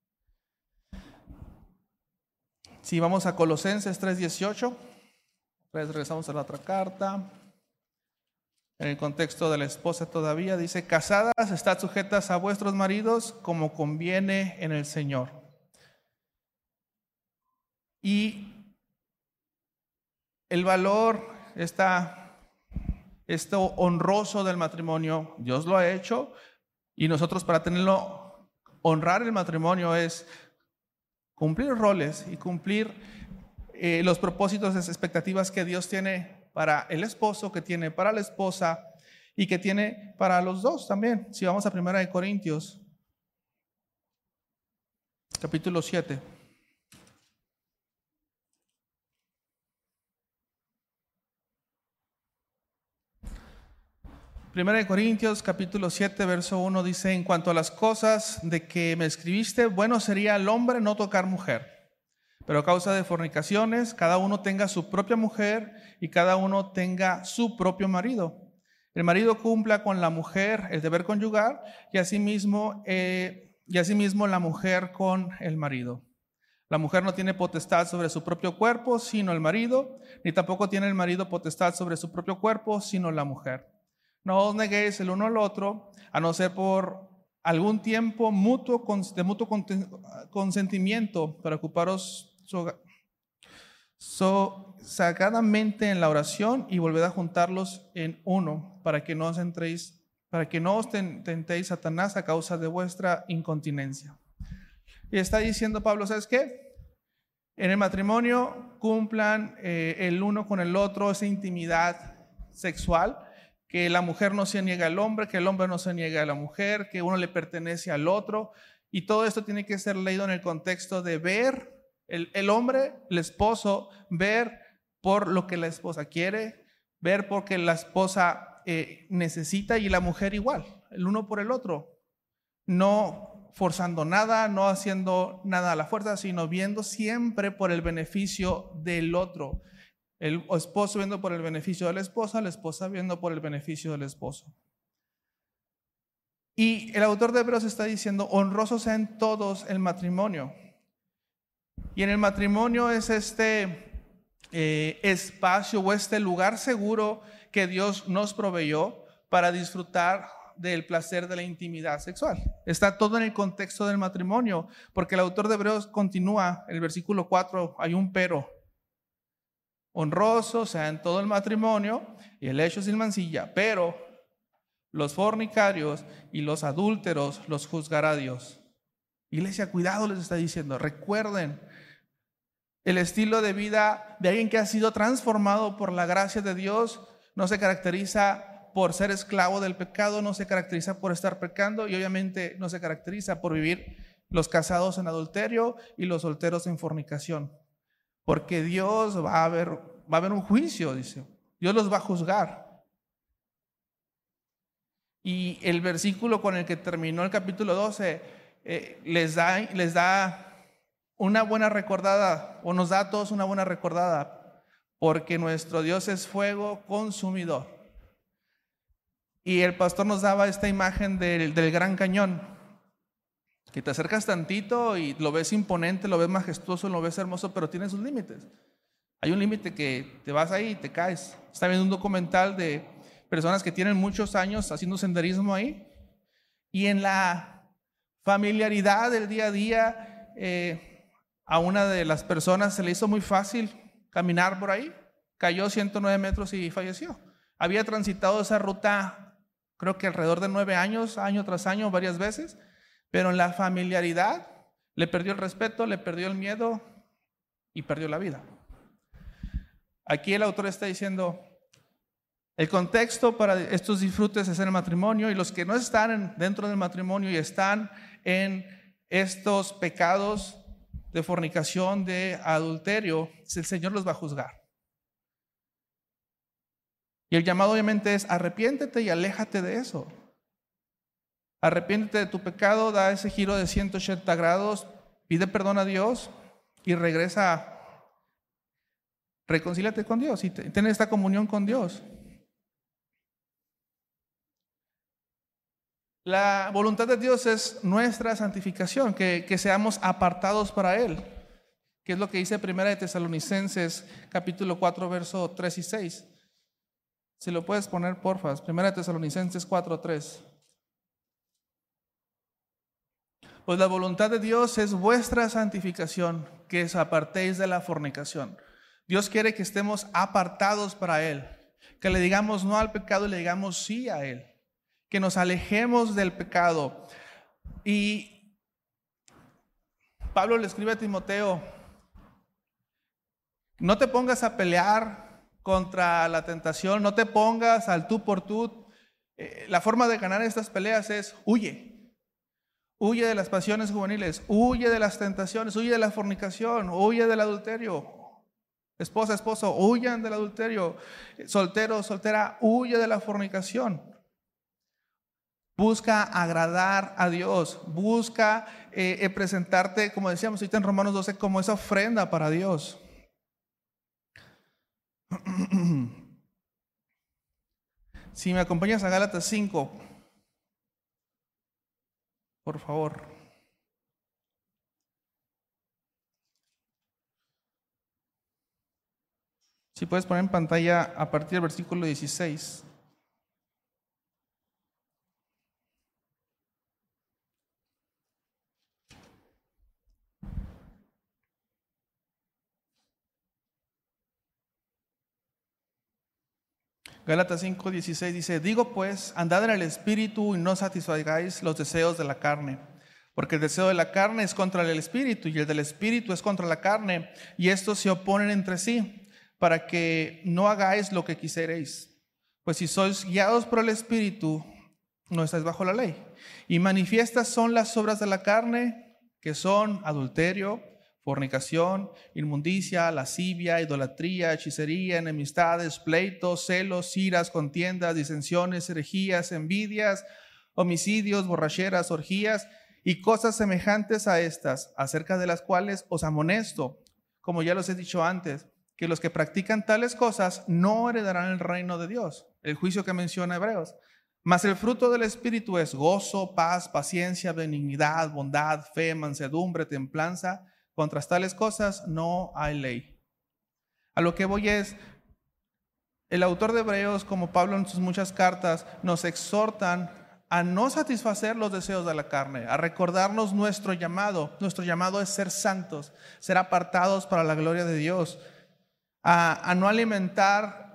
Si vamos a Colosenses 3:18, regresamos a la otra carta. En el contexto de la esposa todavía dice: casadas, estad sujetas a vuestros maridos como conviene en el Señor. Y el valor, esto honroso del matrimonio, Dios lo ha hecho, y nosotros, para tenerlo, honrar el matrimonio, es cumplir roles y cumplir los propósitos, las expectativas que Dios tiene para el esposo, que tiene para la esposa y que tiene para los dos también. Si vamos a 1 Corintios, capítulo 7. 1 Corintios, capítulo 7, verso 1 dice: en cuanto a las cosas de que me escribiste, bueno sería al hombre no tocar mujer. Pero a causa de fornicaciones, cada uno tenga su propia mujer y cada uno tenga su propio marido. El marido cumpla con la mujer el deber conyugal y asimismo la mujer con el marido. La mujer no tiene potestad sobre su propio cuerpo, sino el marido, ni tampoco tiene el marido potestad sobre su propio cuerpo, sino la mujer. No os neguéis el uno al otro, a no ser por algún tiempo de mutuo consentimiento, para ocuparos sagradamente en la oración y volved a juntarlos en uno, para que no os tentéis Satanás a causa de vuestra incontinencia. Y está diciendo Pablo: ¿sabes qué? En el matrimonio cumplan el uno con el otro esa intimidad sexual, que la mujer no se niega al hombre, que el hombre no se niega a la mujer, que uno le pertenece al otro, y todo esto tiene que ser leído en el contexto de ver el hombre, el esposo, ver por lo que la esposa quiere, ver por que la esposa necesita, y la mujer igual, el uno por el otro, no forzando nada, no haciendo nada a la fuerza, sino viendo siempre por el beneficio del otro. El esposo viendo por el beneficio de la esposa viendo por el beneficio del esposo. Y el autor de Hebreos está diciendo: honroso sea en todos el matrimonio. Y en el matrimonio es este espacio o este lugar seguro que Dios nos proveyó para disfrutar del placer de la intimidad sexual. Está todo en el contexto del matrimonio, porque el autor de Hebreos continúa, el versículo 4, hay un pero. Honroso sea en todo el matrimonio y el hecho sin mancilla, pero los fornicarios y los adúlteros los juzgará Dios. Iglesia, cuidado, les está diciendo. Recuerden, el estilo de vida de alguien que ha sido transformado por la gracia de Dios no se caracteriza por ser esclavo del pecado, no se caracteriza por estar pecando y obviamente no se caracteriza por vivir los casados en adulterio y los solteros en fornicación. Porque Dios va a haber un juicio, dice. Dios los va a juzgar. Y el versículo con el que terminó el capítulo 12 les da una buena recordada, o nos da a todos una buena recordada, porque nuestro Dios es fuego consumidor. Y el pastor nos daba esta imagen del Gran Cañón, que te acercas tantito y lo ves imponente, lo ves majestuoso, lo ves hermoso, pero tiene sus límites. Hay un límite que te vas ahí y te caes. Está viendo un documental de personas que tienen muchos años haciendo senderismo ahí, y en la familiaridad del día a día, a una de las personas se le hizo muy fácil caminar por ahí, cayó 109 metros y falleció. Había transitado esa ruta, creo que alrededor de 9 años, año tras año, varias veces, pero en la familiaridad le perdió el respeto, le perdió el miedo y perdió la vida. Aquí el autor está diciendo, el contexto para estos disfrutes es en el matrimonio, y los que no están dentro del matrimonio y están en estos pecados de fornicación, de adulterio, el Señor los va a juzgar. Y el llamado obviamente es arrepiéntete y aléjate de eso. Arrepiéntete de tu pecado, da ese giro de 180 grados, pide perdón a Dios y regresa, reconcíliate con Dios y ten esta comunión con Dios. La voluntad de Dios es nuestra santificación, que seamos apartados para Él, que es lo que dice 1 de Tesalonicenses capítulo 4 verso 3 y 6. Si lo puedes poner, porfa, 1 de Tesalonicenses 4, 3. Pues la voluntad de Dios es vuestra santificación, que os apartéis de la fornicación. Dios quiere que estemos apartados para Él, que le digamos no al pecado y le digamos sí a Él, que nos alejemos del pecado. Y Pablo le escribe a Timoteo, no te pongas a pelear contra la tentación, no te pongas al tú por tú. La forma de ganar estas peleas es huye de las pasiones juveniles, huye de las tentaciones, huye de la fornicación, huye del adulterio. Esposa, esposo, huyan del adulterio. Soltero, soltera, huye de la fornicación. Busca agradar a Dios, busca presentarte, como decíamos ahorita en Romanos 12, como esa ofrenda para Dios. Si me acompañas a Gálatas 5, por favor. Si puedes poner en pantalla a partir del versículo 16. Gálatas 5, 16 dice, digo pues, andad en el Espíritu y no satisfagáis los deseos de la carne, porque el deseo de la carne es contra el Espíritu y el del Espíritu es contra la carne, y estos se oponen entre sí, para que no hagáis lo que quisierais. Pues si sois guiados por el Espíritu, no estáis bajo la ley. Y manifiestas son las obras de la carne, que son adulterio, fornicación, inmundicia, lascivia, idolatría, hechicería, enemistades, pleitos, celos, iras, contiendas, disensiones, herejías, envidias, homicidios, borracheras, orgías y cosas semejantes a estas, acerca de las cuales os amonesto, como ya los he dicho antes, que los que practican tales cosas no heredarán el reino de Dios. El juicio que menciona Hebreos. Mas el fruto del Espíritu es gozo, paz, paciencia, benignidad, bondad, fe, mansedumbre, templanza. Contra tales cosas no hay ley. A lo que voy es, el autor de Hebreos, como Pablo en sus muchas cartas, nos exhortan a no satisfacer los deseos de la carne, a recordarnos nuestro llamado. Nuestro llamado es ser santos, ser apartados para la gloria de Dios, a no alimentar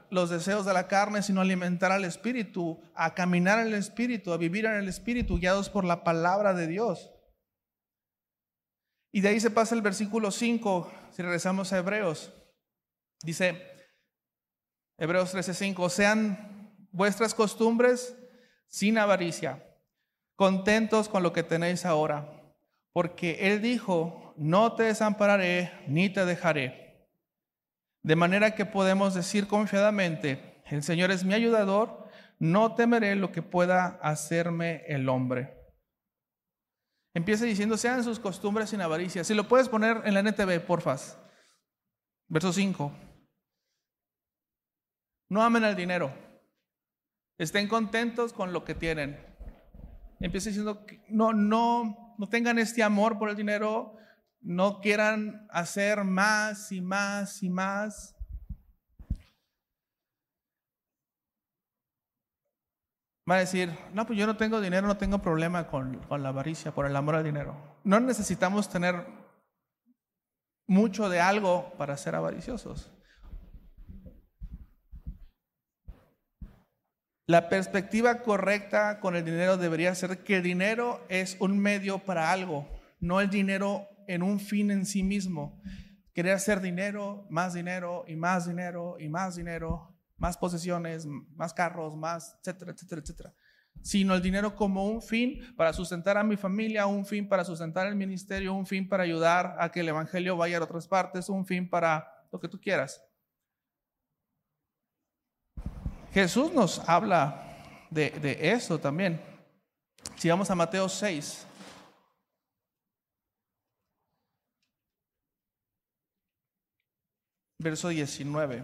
los deseos de la carne, sino alimentar al espíritu, a caminar en el espíritu, a vivir en el espíritu, guiados por la palabra de Dios. Y de ahí se pasa el versículo 5, si regresamos a Hebreos. Dice, Hebreos 13:5, sean vuestras costumbres sin avaricia, contentos con lo que tenéis ahora, porque Él dijo, no te desampararé ni te dejaré. De manera que podemos decir confiadamente, el Señor es mi ayudador, no temeré lo que pueda hacerme el hombre. Empieza diciendo, sean sus costumbres sin avaricia. Si lo puedes poner en la NTV, porfas. Verso 5. No amen el dinero. Estén contentos con lo que tienen. Empieza diciendo, no tengan este amor por el dinero. No quieran hacer más y más y más. Va a decir, no, pues yo no tengo dinero, no tengo problema con la avaricia, por el amor al dinero. No necesitamos tener mucho de algo para ser avariciosos. La perspectiva correcta con el dinero debería ser que el dinero es un medio para algo, no el dinero en un fin en sí mismo. Querer hacer dinero y más dinero y más dinero, más posesiones, más carros, más, etcétera, etcétera, etcétera. Sino el dinero como un fin para sustentar a mi familia, un fin para sustentar el ministerio, un fin para ayudar a que el evangelio vaya a otras partes, un fin para lo que tú quieras. Jesús nos habla de eso también. Si vamos a Mateo 6. Verso 19.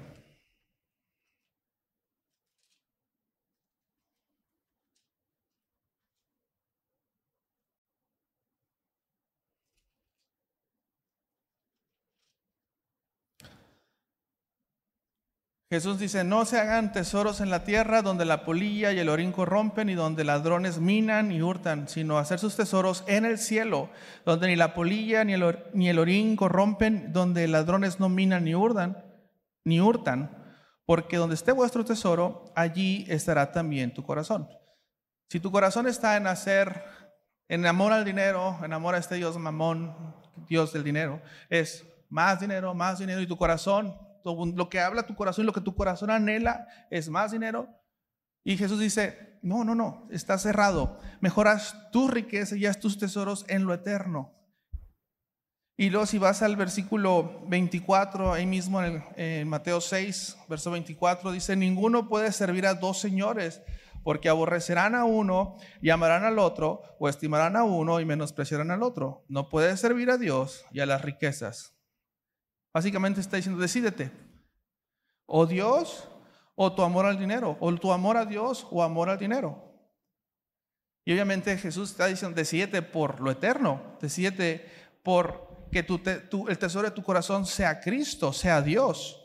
Jesús dice, no se hagan tesoros en la tierra donde la polilla y el orín corrompen y donde ladrones minan y hurtan, sino hacer sus tesoros en el cielo, donde ni la polilla ni el orín corrompen, donde ladrones no minan ni hurtan, porque donde esté vuestro tesoro, allí estará también tu corazón. Si tu corazón está en amor al dinero, en amor a este Dios mamón, Dios del dinero, es más dinero, y tu corazón, lo que habla tu corazón y lo que tu corazón anhela es más dinero. Y Jesús dice, no, está cerrado. Mejor haz tu riqueza y haz tus tesoros en lo eterno. Y luego si vas al versículo 24, ahí mismo en Mateo 6, verso 24, dice, ninguno puede servir a dos señores, porque aborrecerán a uno y amarán al otro, o estimarán a uno y menospreciarán al otro. No puedes servir a Dios y a las riquezas. Básicamente está diciendo, decídete, o Dios o tu amor al dinero, o tu amor a Dios o amor al dinero. Y obviamente Jesús está diciendo, decídete por lo eterno, decídete por que el tesoro de tu corazón sea Cristo, sea Dios.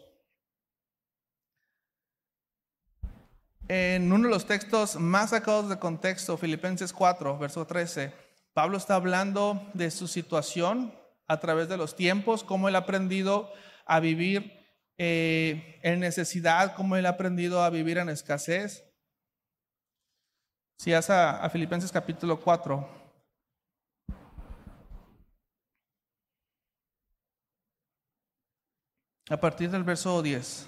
En uno de los textos más sacados de contexto, Filipenses 4, verso 13, Pablo está hablando de su situación a través de los tiempos, cómo él ha aprendido a vivir en necesidad, cómo él ha aprendido a vivir en escasez. Si vas a Filipenses capítulo 4. A partir del verso 10.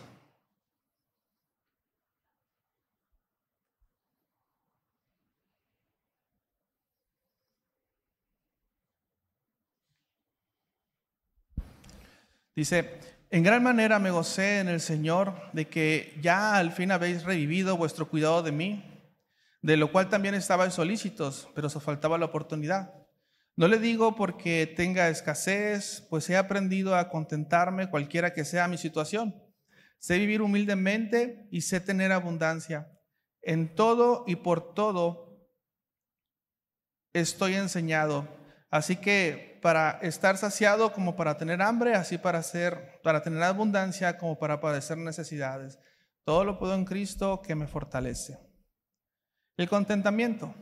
Dice, en gran manera me gocé en el Señor de que ya al fin habéis revivido vuestro cuidado de mí, de lo cual también estabais solícitos, pero os faltaba la oportunidad. No le digo porque tenga escasez, pues he aprendido a contentarme cualquiera que sea mi situación. Sé vivir humildemente y sé tener abundancia. En todo y por todo estoy enseñado. Así que para estar saciado como para tener hambre, así para tener abundancia como para padecer necesidades. Todo lo puedo en Cristo que me fortalece. El contentamiento.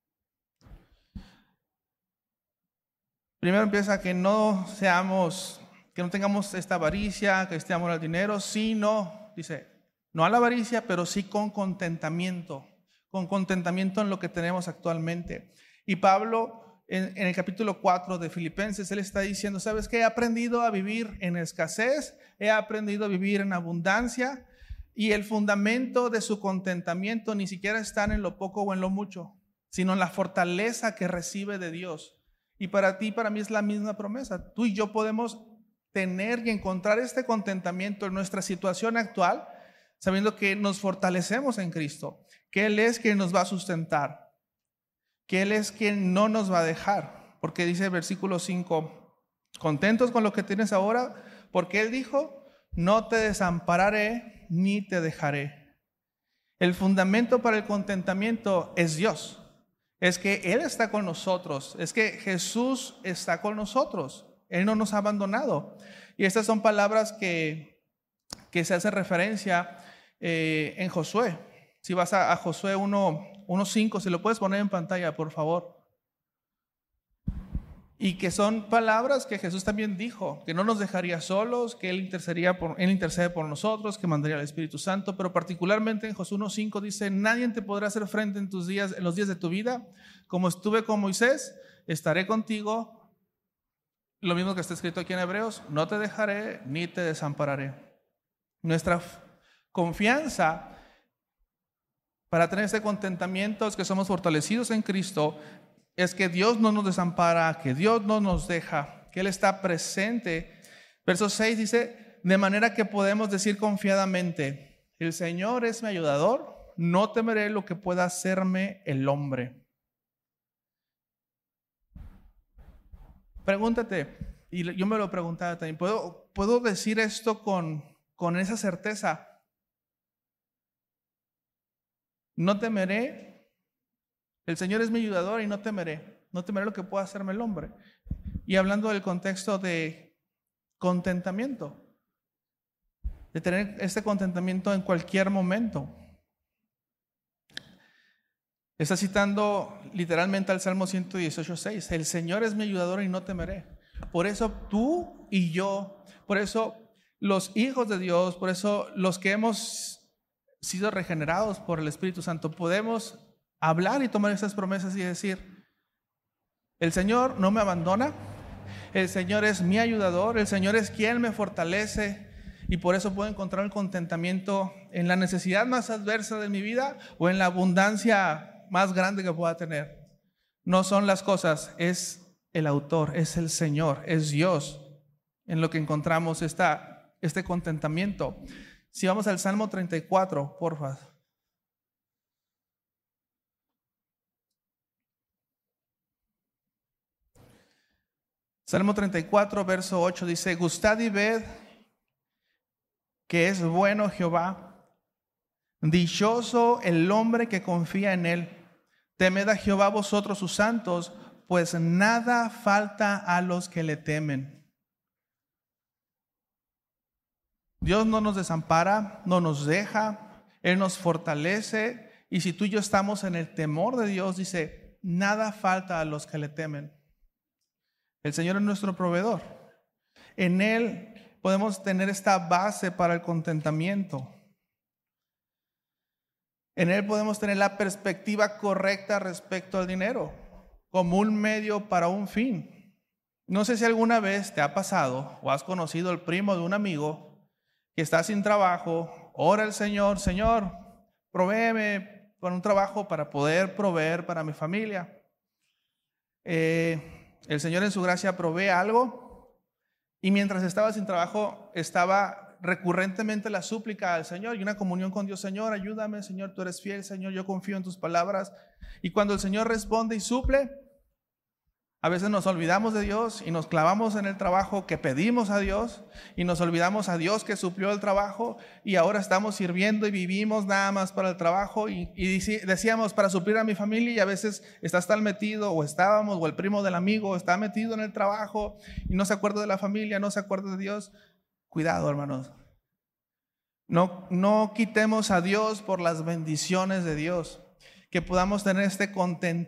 Primero empieza que no tengamos esta avaricia, que este amor al dinero, sino, dice, No a la avaricia, pero sí con contentamiento en lo que tenemos actualmente. Y Pablo, en el capítulo 4 de Filipenses, él está diciendo, ¿sabes qué? He aprendido a vivir en escasez, he aprendido a vivir en abundancia, y el fundamento de su contentamiento ni siquiera está en lo poco o en lo mucho, sino en la fortaleza que recibe de Dios. Y para ti, para mí es la misma promesa. Tú y yo podemos tener y encontrar este contentamiento en nuestra situación actual, sabiendo que nos fortalecemos en Cristo, que Él es quien nos va a sustentar, que Él es quien no nos va a dejar. Porque dice el versículo 5, contentos con lo que tienes ahora, porque Él dijo, no te desampararé ni te dejaré. El fundamento para el contentamiento es Dios. Es que Él está con nosotros, es que Jesús está con nosotros. Él no nos ha abandonado. Y estas son palabras que se hace referencia en Josué. Si vas a Josué 1:5, si lo puedes poner en pantalla, por favor. Y que son palabras que Jesús también dijo, que no nos dejaría solos, que Él intercede por nosotros, que mandaría al Espíritu Santo, pero particularmente en Josué 1:5 dice, nadie te podrá hacer frente en los días de tu vida, como estuve con Moisés, estaré contigo. Lo mismo que está escrito aquí en Hebreos, no te dejaré ni te desampararé. Nuestra confianza para tener este contentamiento es que somos fortalecidos en Cristo, es que Dios no nos desampara, que Dios no nos deja, que Él está presente. Verso 6 dice, de manera que podemos decir confiadamente, el Señor es mi ayudador, no temeré lo que pueda hacerme el hombre. Pregúntate, y yo me lo preguntaba también, ¿puedo decir esto con esa certeza? No temeré, el Señor es mi ayudador y no temeré lo que pueda hacerme el hombre. Y hablando del contexto de contentamiento, de tener este contentamiento en cualquier momento. Está citando literalmente al Salmo 118:6. El Señor es mi ayudador y no temeré. Por eso tú y yo, por eso los hijos de Dios, por eso los que hemos sido regenerados por el Espíritu Santo, podemos hablar y tomar estas promesas y decir, el Señor no me abandona, el Señor es mi ayudador, el Señor es quien me fortalece, y por eso puedo encontrar el contentamiento en la necesidad más adversa de mi vida o en la abundancia más grande que pueda tener. No son las cosas, es el autor, es el Señor, es Dios en lo que encontramos este contentamiento. Si vamos al Salmo 34, porfa. Salmo 34, verso 8 dice, gustad y ved que es bueno Jehová, dichoso el hombre que confía en él. Temed a Jehová vosotros sus santos, pues nada falta a los que le temen. Dios no nos desampara, no nos deja, Él nos fortalece, y si tú y yo estamos en el temor de Dios, dice, nada falta a los que le temen. El Señor es nuestro proveedor. En Él podemos tener esta base para el contentamiento. En Él podemos tener la perspectiva correcta respecto al dinero, como un medio para un fin. No sé si alguna vez te ha pasado o has conocido el primo de un amigo que está sin trabajo, ora al Señor, Señor, provéeme con un trabajo para poder proveer para mi familia. El Señor en su gracia provee algo, y mientras estaba sin trabajo, estaba recurrentemente la súplica al Señor y una comunión con Dios. Señor, ayúdame, Señor, tú eres fiel, Señor, yo confío en tus palabras. Y cuando el Señor responde y suple, a veces nos olvidamos de Dios y nos clavamos en el trabajo que pedimos a Dios, y nos olvidamos a Dios que suplió el trabajo, y ahora estamos sirviendo y vivimos nada más para el trabajo, y decíamos para suplir a mi familia, y a veces estás tan metido, o estábamos, o el primo del amigo está metido en el trabajo y no se acuerda de la familia, no se acuerda de Dios. Cuidado, hermanos. No quitemos a Dios por las bendiciones de Dios. Que podamos tener este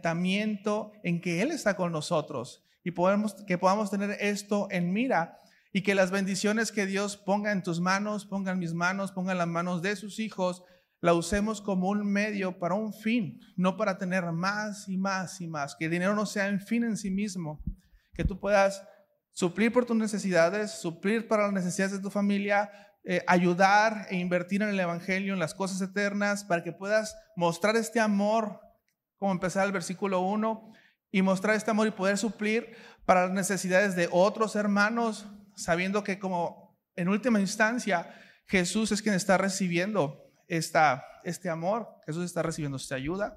contentamiento en que Él está con nosotros, y que podamos tener esto en mira. y que las bendiciones que Dios ponga en tus manos, ponga en mis manos, ponga en las manos de sus hijos, la usemos como un medio para un fin, no para tener más y más y más. Que el dinero no sea un fin en sí mismo, que tú puedas suplir por tus necesidades, suplir para las necesidades de tu familia, ayudar e invertir en el evangelio, en las cosas eternas, para que puedas mostrar este amor, como empezar el versículo 1, y mostrar este amor y poder suplir para las necesidades de otros hermanos, sabiendo que como en última instancia Jesús es quien está recibiendo este amor, Jesús está recibiendo esta ayuda.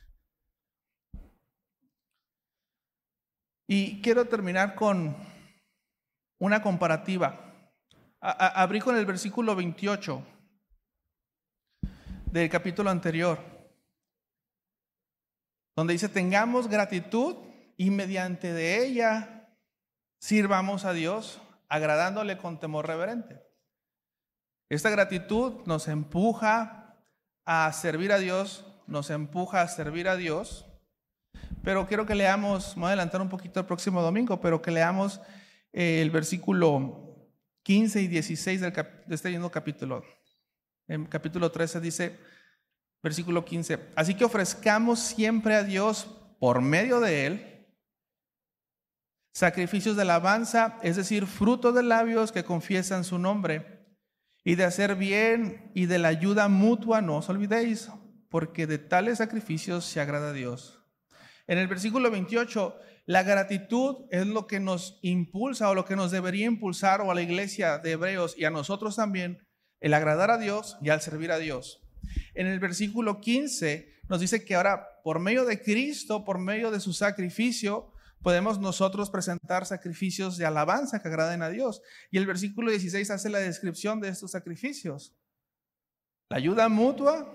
Y quiero terminar con una comparativa. Abrí con el versículo 28 del capítulo anterior, donde dice: tengamos gratitud y mediante de ella sirvamos a Dios, agradándole con temor reverente. Esta gratitud nos empuja a servir a Dios, nos empuja a servir a Dios. Pero quiero que leamos, me voy a adelantar un poquito el próximo domingo, pero que leamos el versículo 15 y 16 de este mismo capítulo. En capítulo 13 dice, versículo 15: así que ofrezcamos siempre a Dios por medio de Él sacrificios de alabanza, es decir, fruto de labios que confiesan su nombre, y de hacer bien y de la ayuda mutua no os olvidéis, porque de tales sacrificios se agrada a Dios. En el versículo 28, la gratitud es lo que nos impulsa, o lo que nos debería impulsar, o a la iglesia de Hebreos y a nosotros también, el agradar a Dios y al servir a Dios. En el versículo 15 nos dice que ahora, por medio de Cristo, por medio de su sacrificio, podemos nosotros presentar sacrificios de alabanza que agraden a Dios. Y el versículo 16 hace la descripción de estos sacrificios: la ayuda mutua.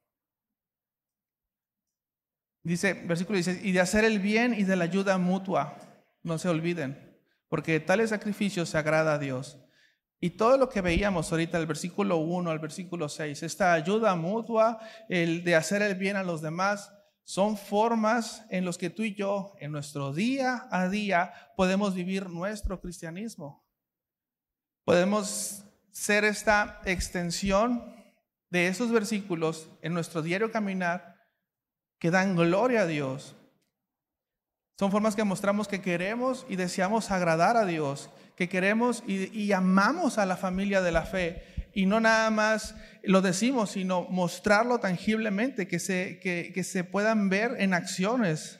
Dice, versículo 16, y de hacer el bien y de la ayuda mutua. No se olviden, porque de tales sacrificios se agrada a Dios. Y todo lo que veíamos ahorita, del versículo 1 al versículo 6, esta ayuda mutua, el de hacer el bien a los demás, son formas en las que tú y yo, en nuestro día a día, podemos vivir nuestro cristianismo. Podemos ser esta extensión de esos versículos en nuestro diario caminar, que dan gloria a Dios. Son formas que mostramos que queremos y deseamos agradar a Dios, que queremos y amamos a la familia de la fe. Y no nada más lo decimos, sino mostrarlo tangiblemente, que se puedan ver en acciones.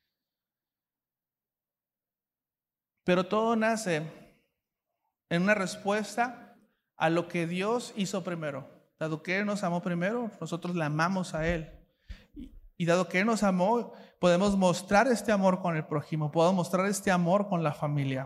Pero todo nace en una respuesta a lo que Dios hizo primero. Dado que Él nos amó primero, nosotros le amamos a Él. Y dado que Él nos amó, podemos mostrar este amor con el prójimo, podemos mostrar este amor con la familia.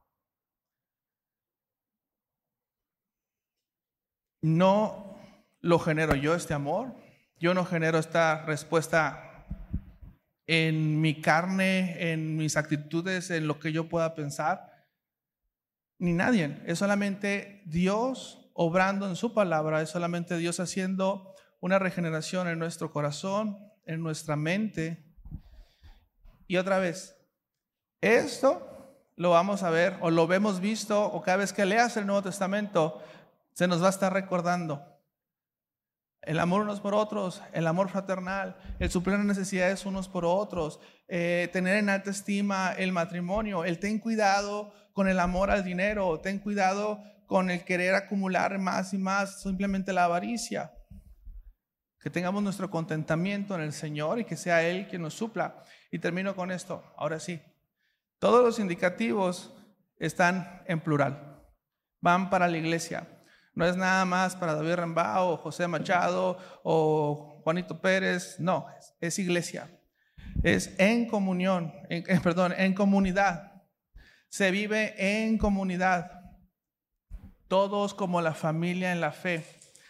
No lo genero yo, este amor. Yo no genero esta respuesta en mi carne, en mis actitudes, en lo que yo pueda pensar. Ni nadie. Es solamente Dios obrando en su palabra. Es solamente Dios haciendo una regeneración en nuestro corazón, en nuestra mente. Y otra vez, esto lo vamos a ver, o lo hemos visto, o cada vez que leas el Nuevo Testamento se nos va a estar recordando el amor unos por otros, el amor fraternal, el suplir las necesidades unos por otros, tener en alta estima el matrimonio, el ten cuidado con el amor al dinero, ten cuidado con el querer acumular más y más, simplemente la avaricia. Que tengamos nuestro contentamiento en el Señor y que sea Él quien nos supla. Y termino con esto, ahora sí. Todos los indicativos están en plural. Van para la iglesia. No es nada más para David Rembao o José Machado o Juanito Pérez. No, es iglesia. Es en comunión, en comunidad. Se vive en comunidad. Todos como la familia en la fe.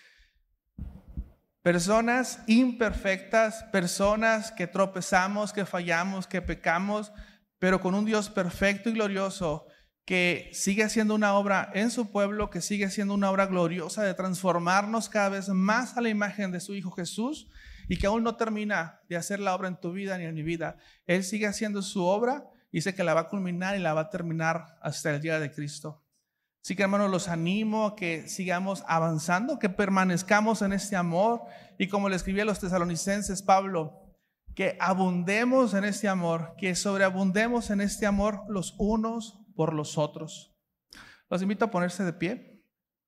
Personas imperfectas, personas que tropezamos, que fallamos, que pecamos, pero con un Dios perfecto y glorioso que sigue haciendo una obra en su pueblo, que sigue haciendo una obra gloriosa de transformarnos cada vez más a la imagen de su Hijo Jesús, y que aún no termina de hacer la obra en tu vida ni en mi vida. Él sigue haciendo su obra y dice que la va a culminar y la va a terminar hasta el día de Cristo. Así que, hermanos, los animo a que sigamos avanzando, que permanezcamos en este amor. Y como le escribí a los tesalonicenses Pablo, que abundemos en este amor, que sobreabundemos en este amor los unos por los otros. Los invito a ponerse de pie.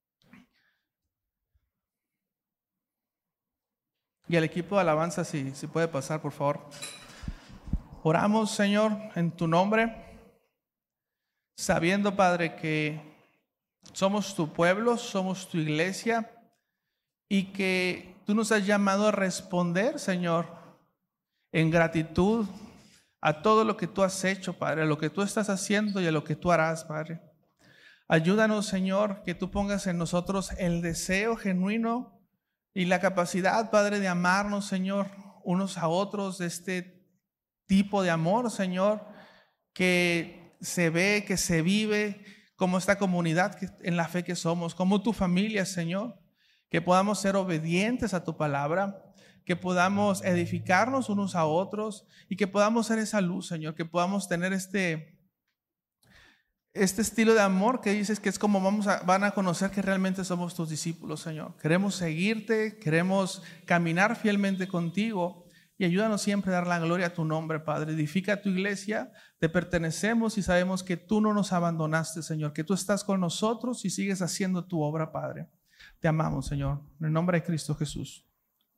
Y al equipo de alabanza, si puede pasar, por favor. Oramos, Señor, en tu nombre, sabiendo, Padre, que somos tu pueblo, somos tu iglesia, y que tú nos has llamado a responder, Señor, en gratitud a todo lo que tú has hecho, Padre, a lo que tú estás haciendo y a lo que tú harás, Padre. Ayúdanos, Señor, que tú pongas en nosotros el deseo genuino y la capacidad, Padre, de amarnos, Señor, unos a otros, de este tipo de amor, Señor, que se ve, que se vive como esta comunidad en la fe que somos, como tu familia, Señor, que podamos ser obedientes a tu palabra, que podamos edificarnos unos a otros y que podamos ser esa luz, Señor, que podamos tener este estilo de amor que dices que es como van a conocer que realmente somos tus discípulos, Señor. Queremos seguirte, queremos caminar fielmente contigo. Y ayúdanos siempre a dar la gloria a tu nombre, Padre. Edifica a tu iglesia, te pertenecemos y sabemos que tú no nos abandonaste, Señor, que tú estás con nosotros y sigues haciendo tu obra, Padre. Te amamos, Señor, en el nombre de Cristo Jesús.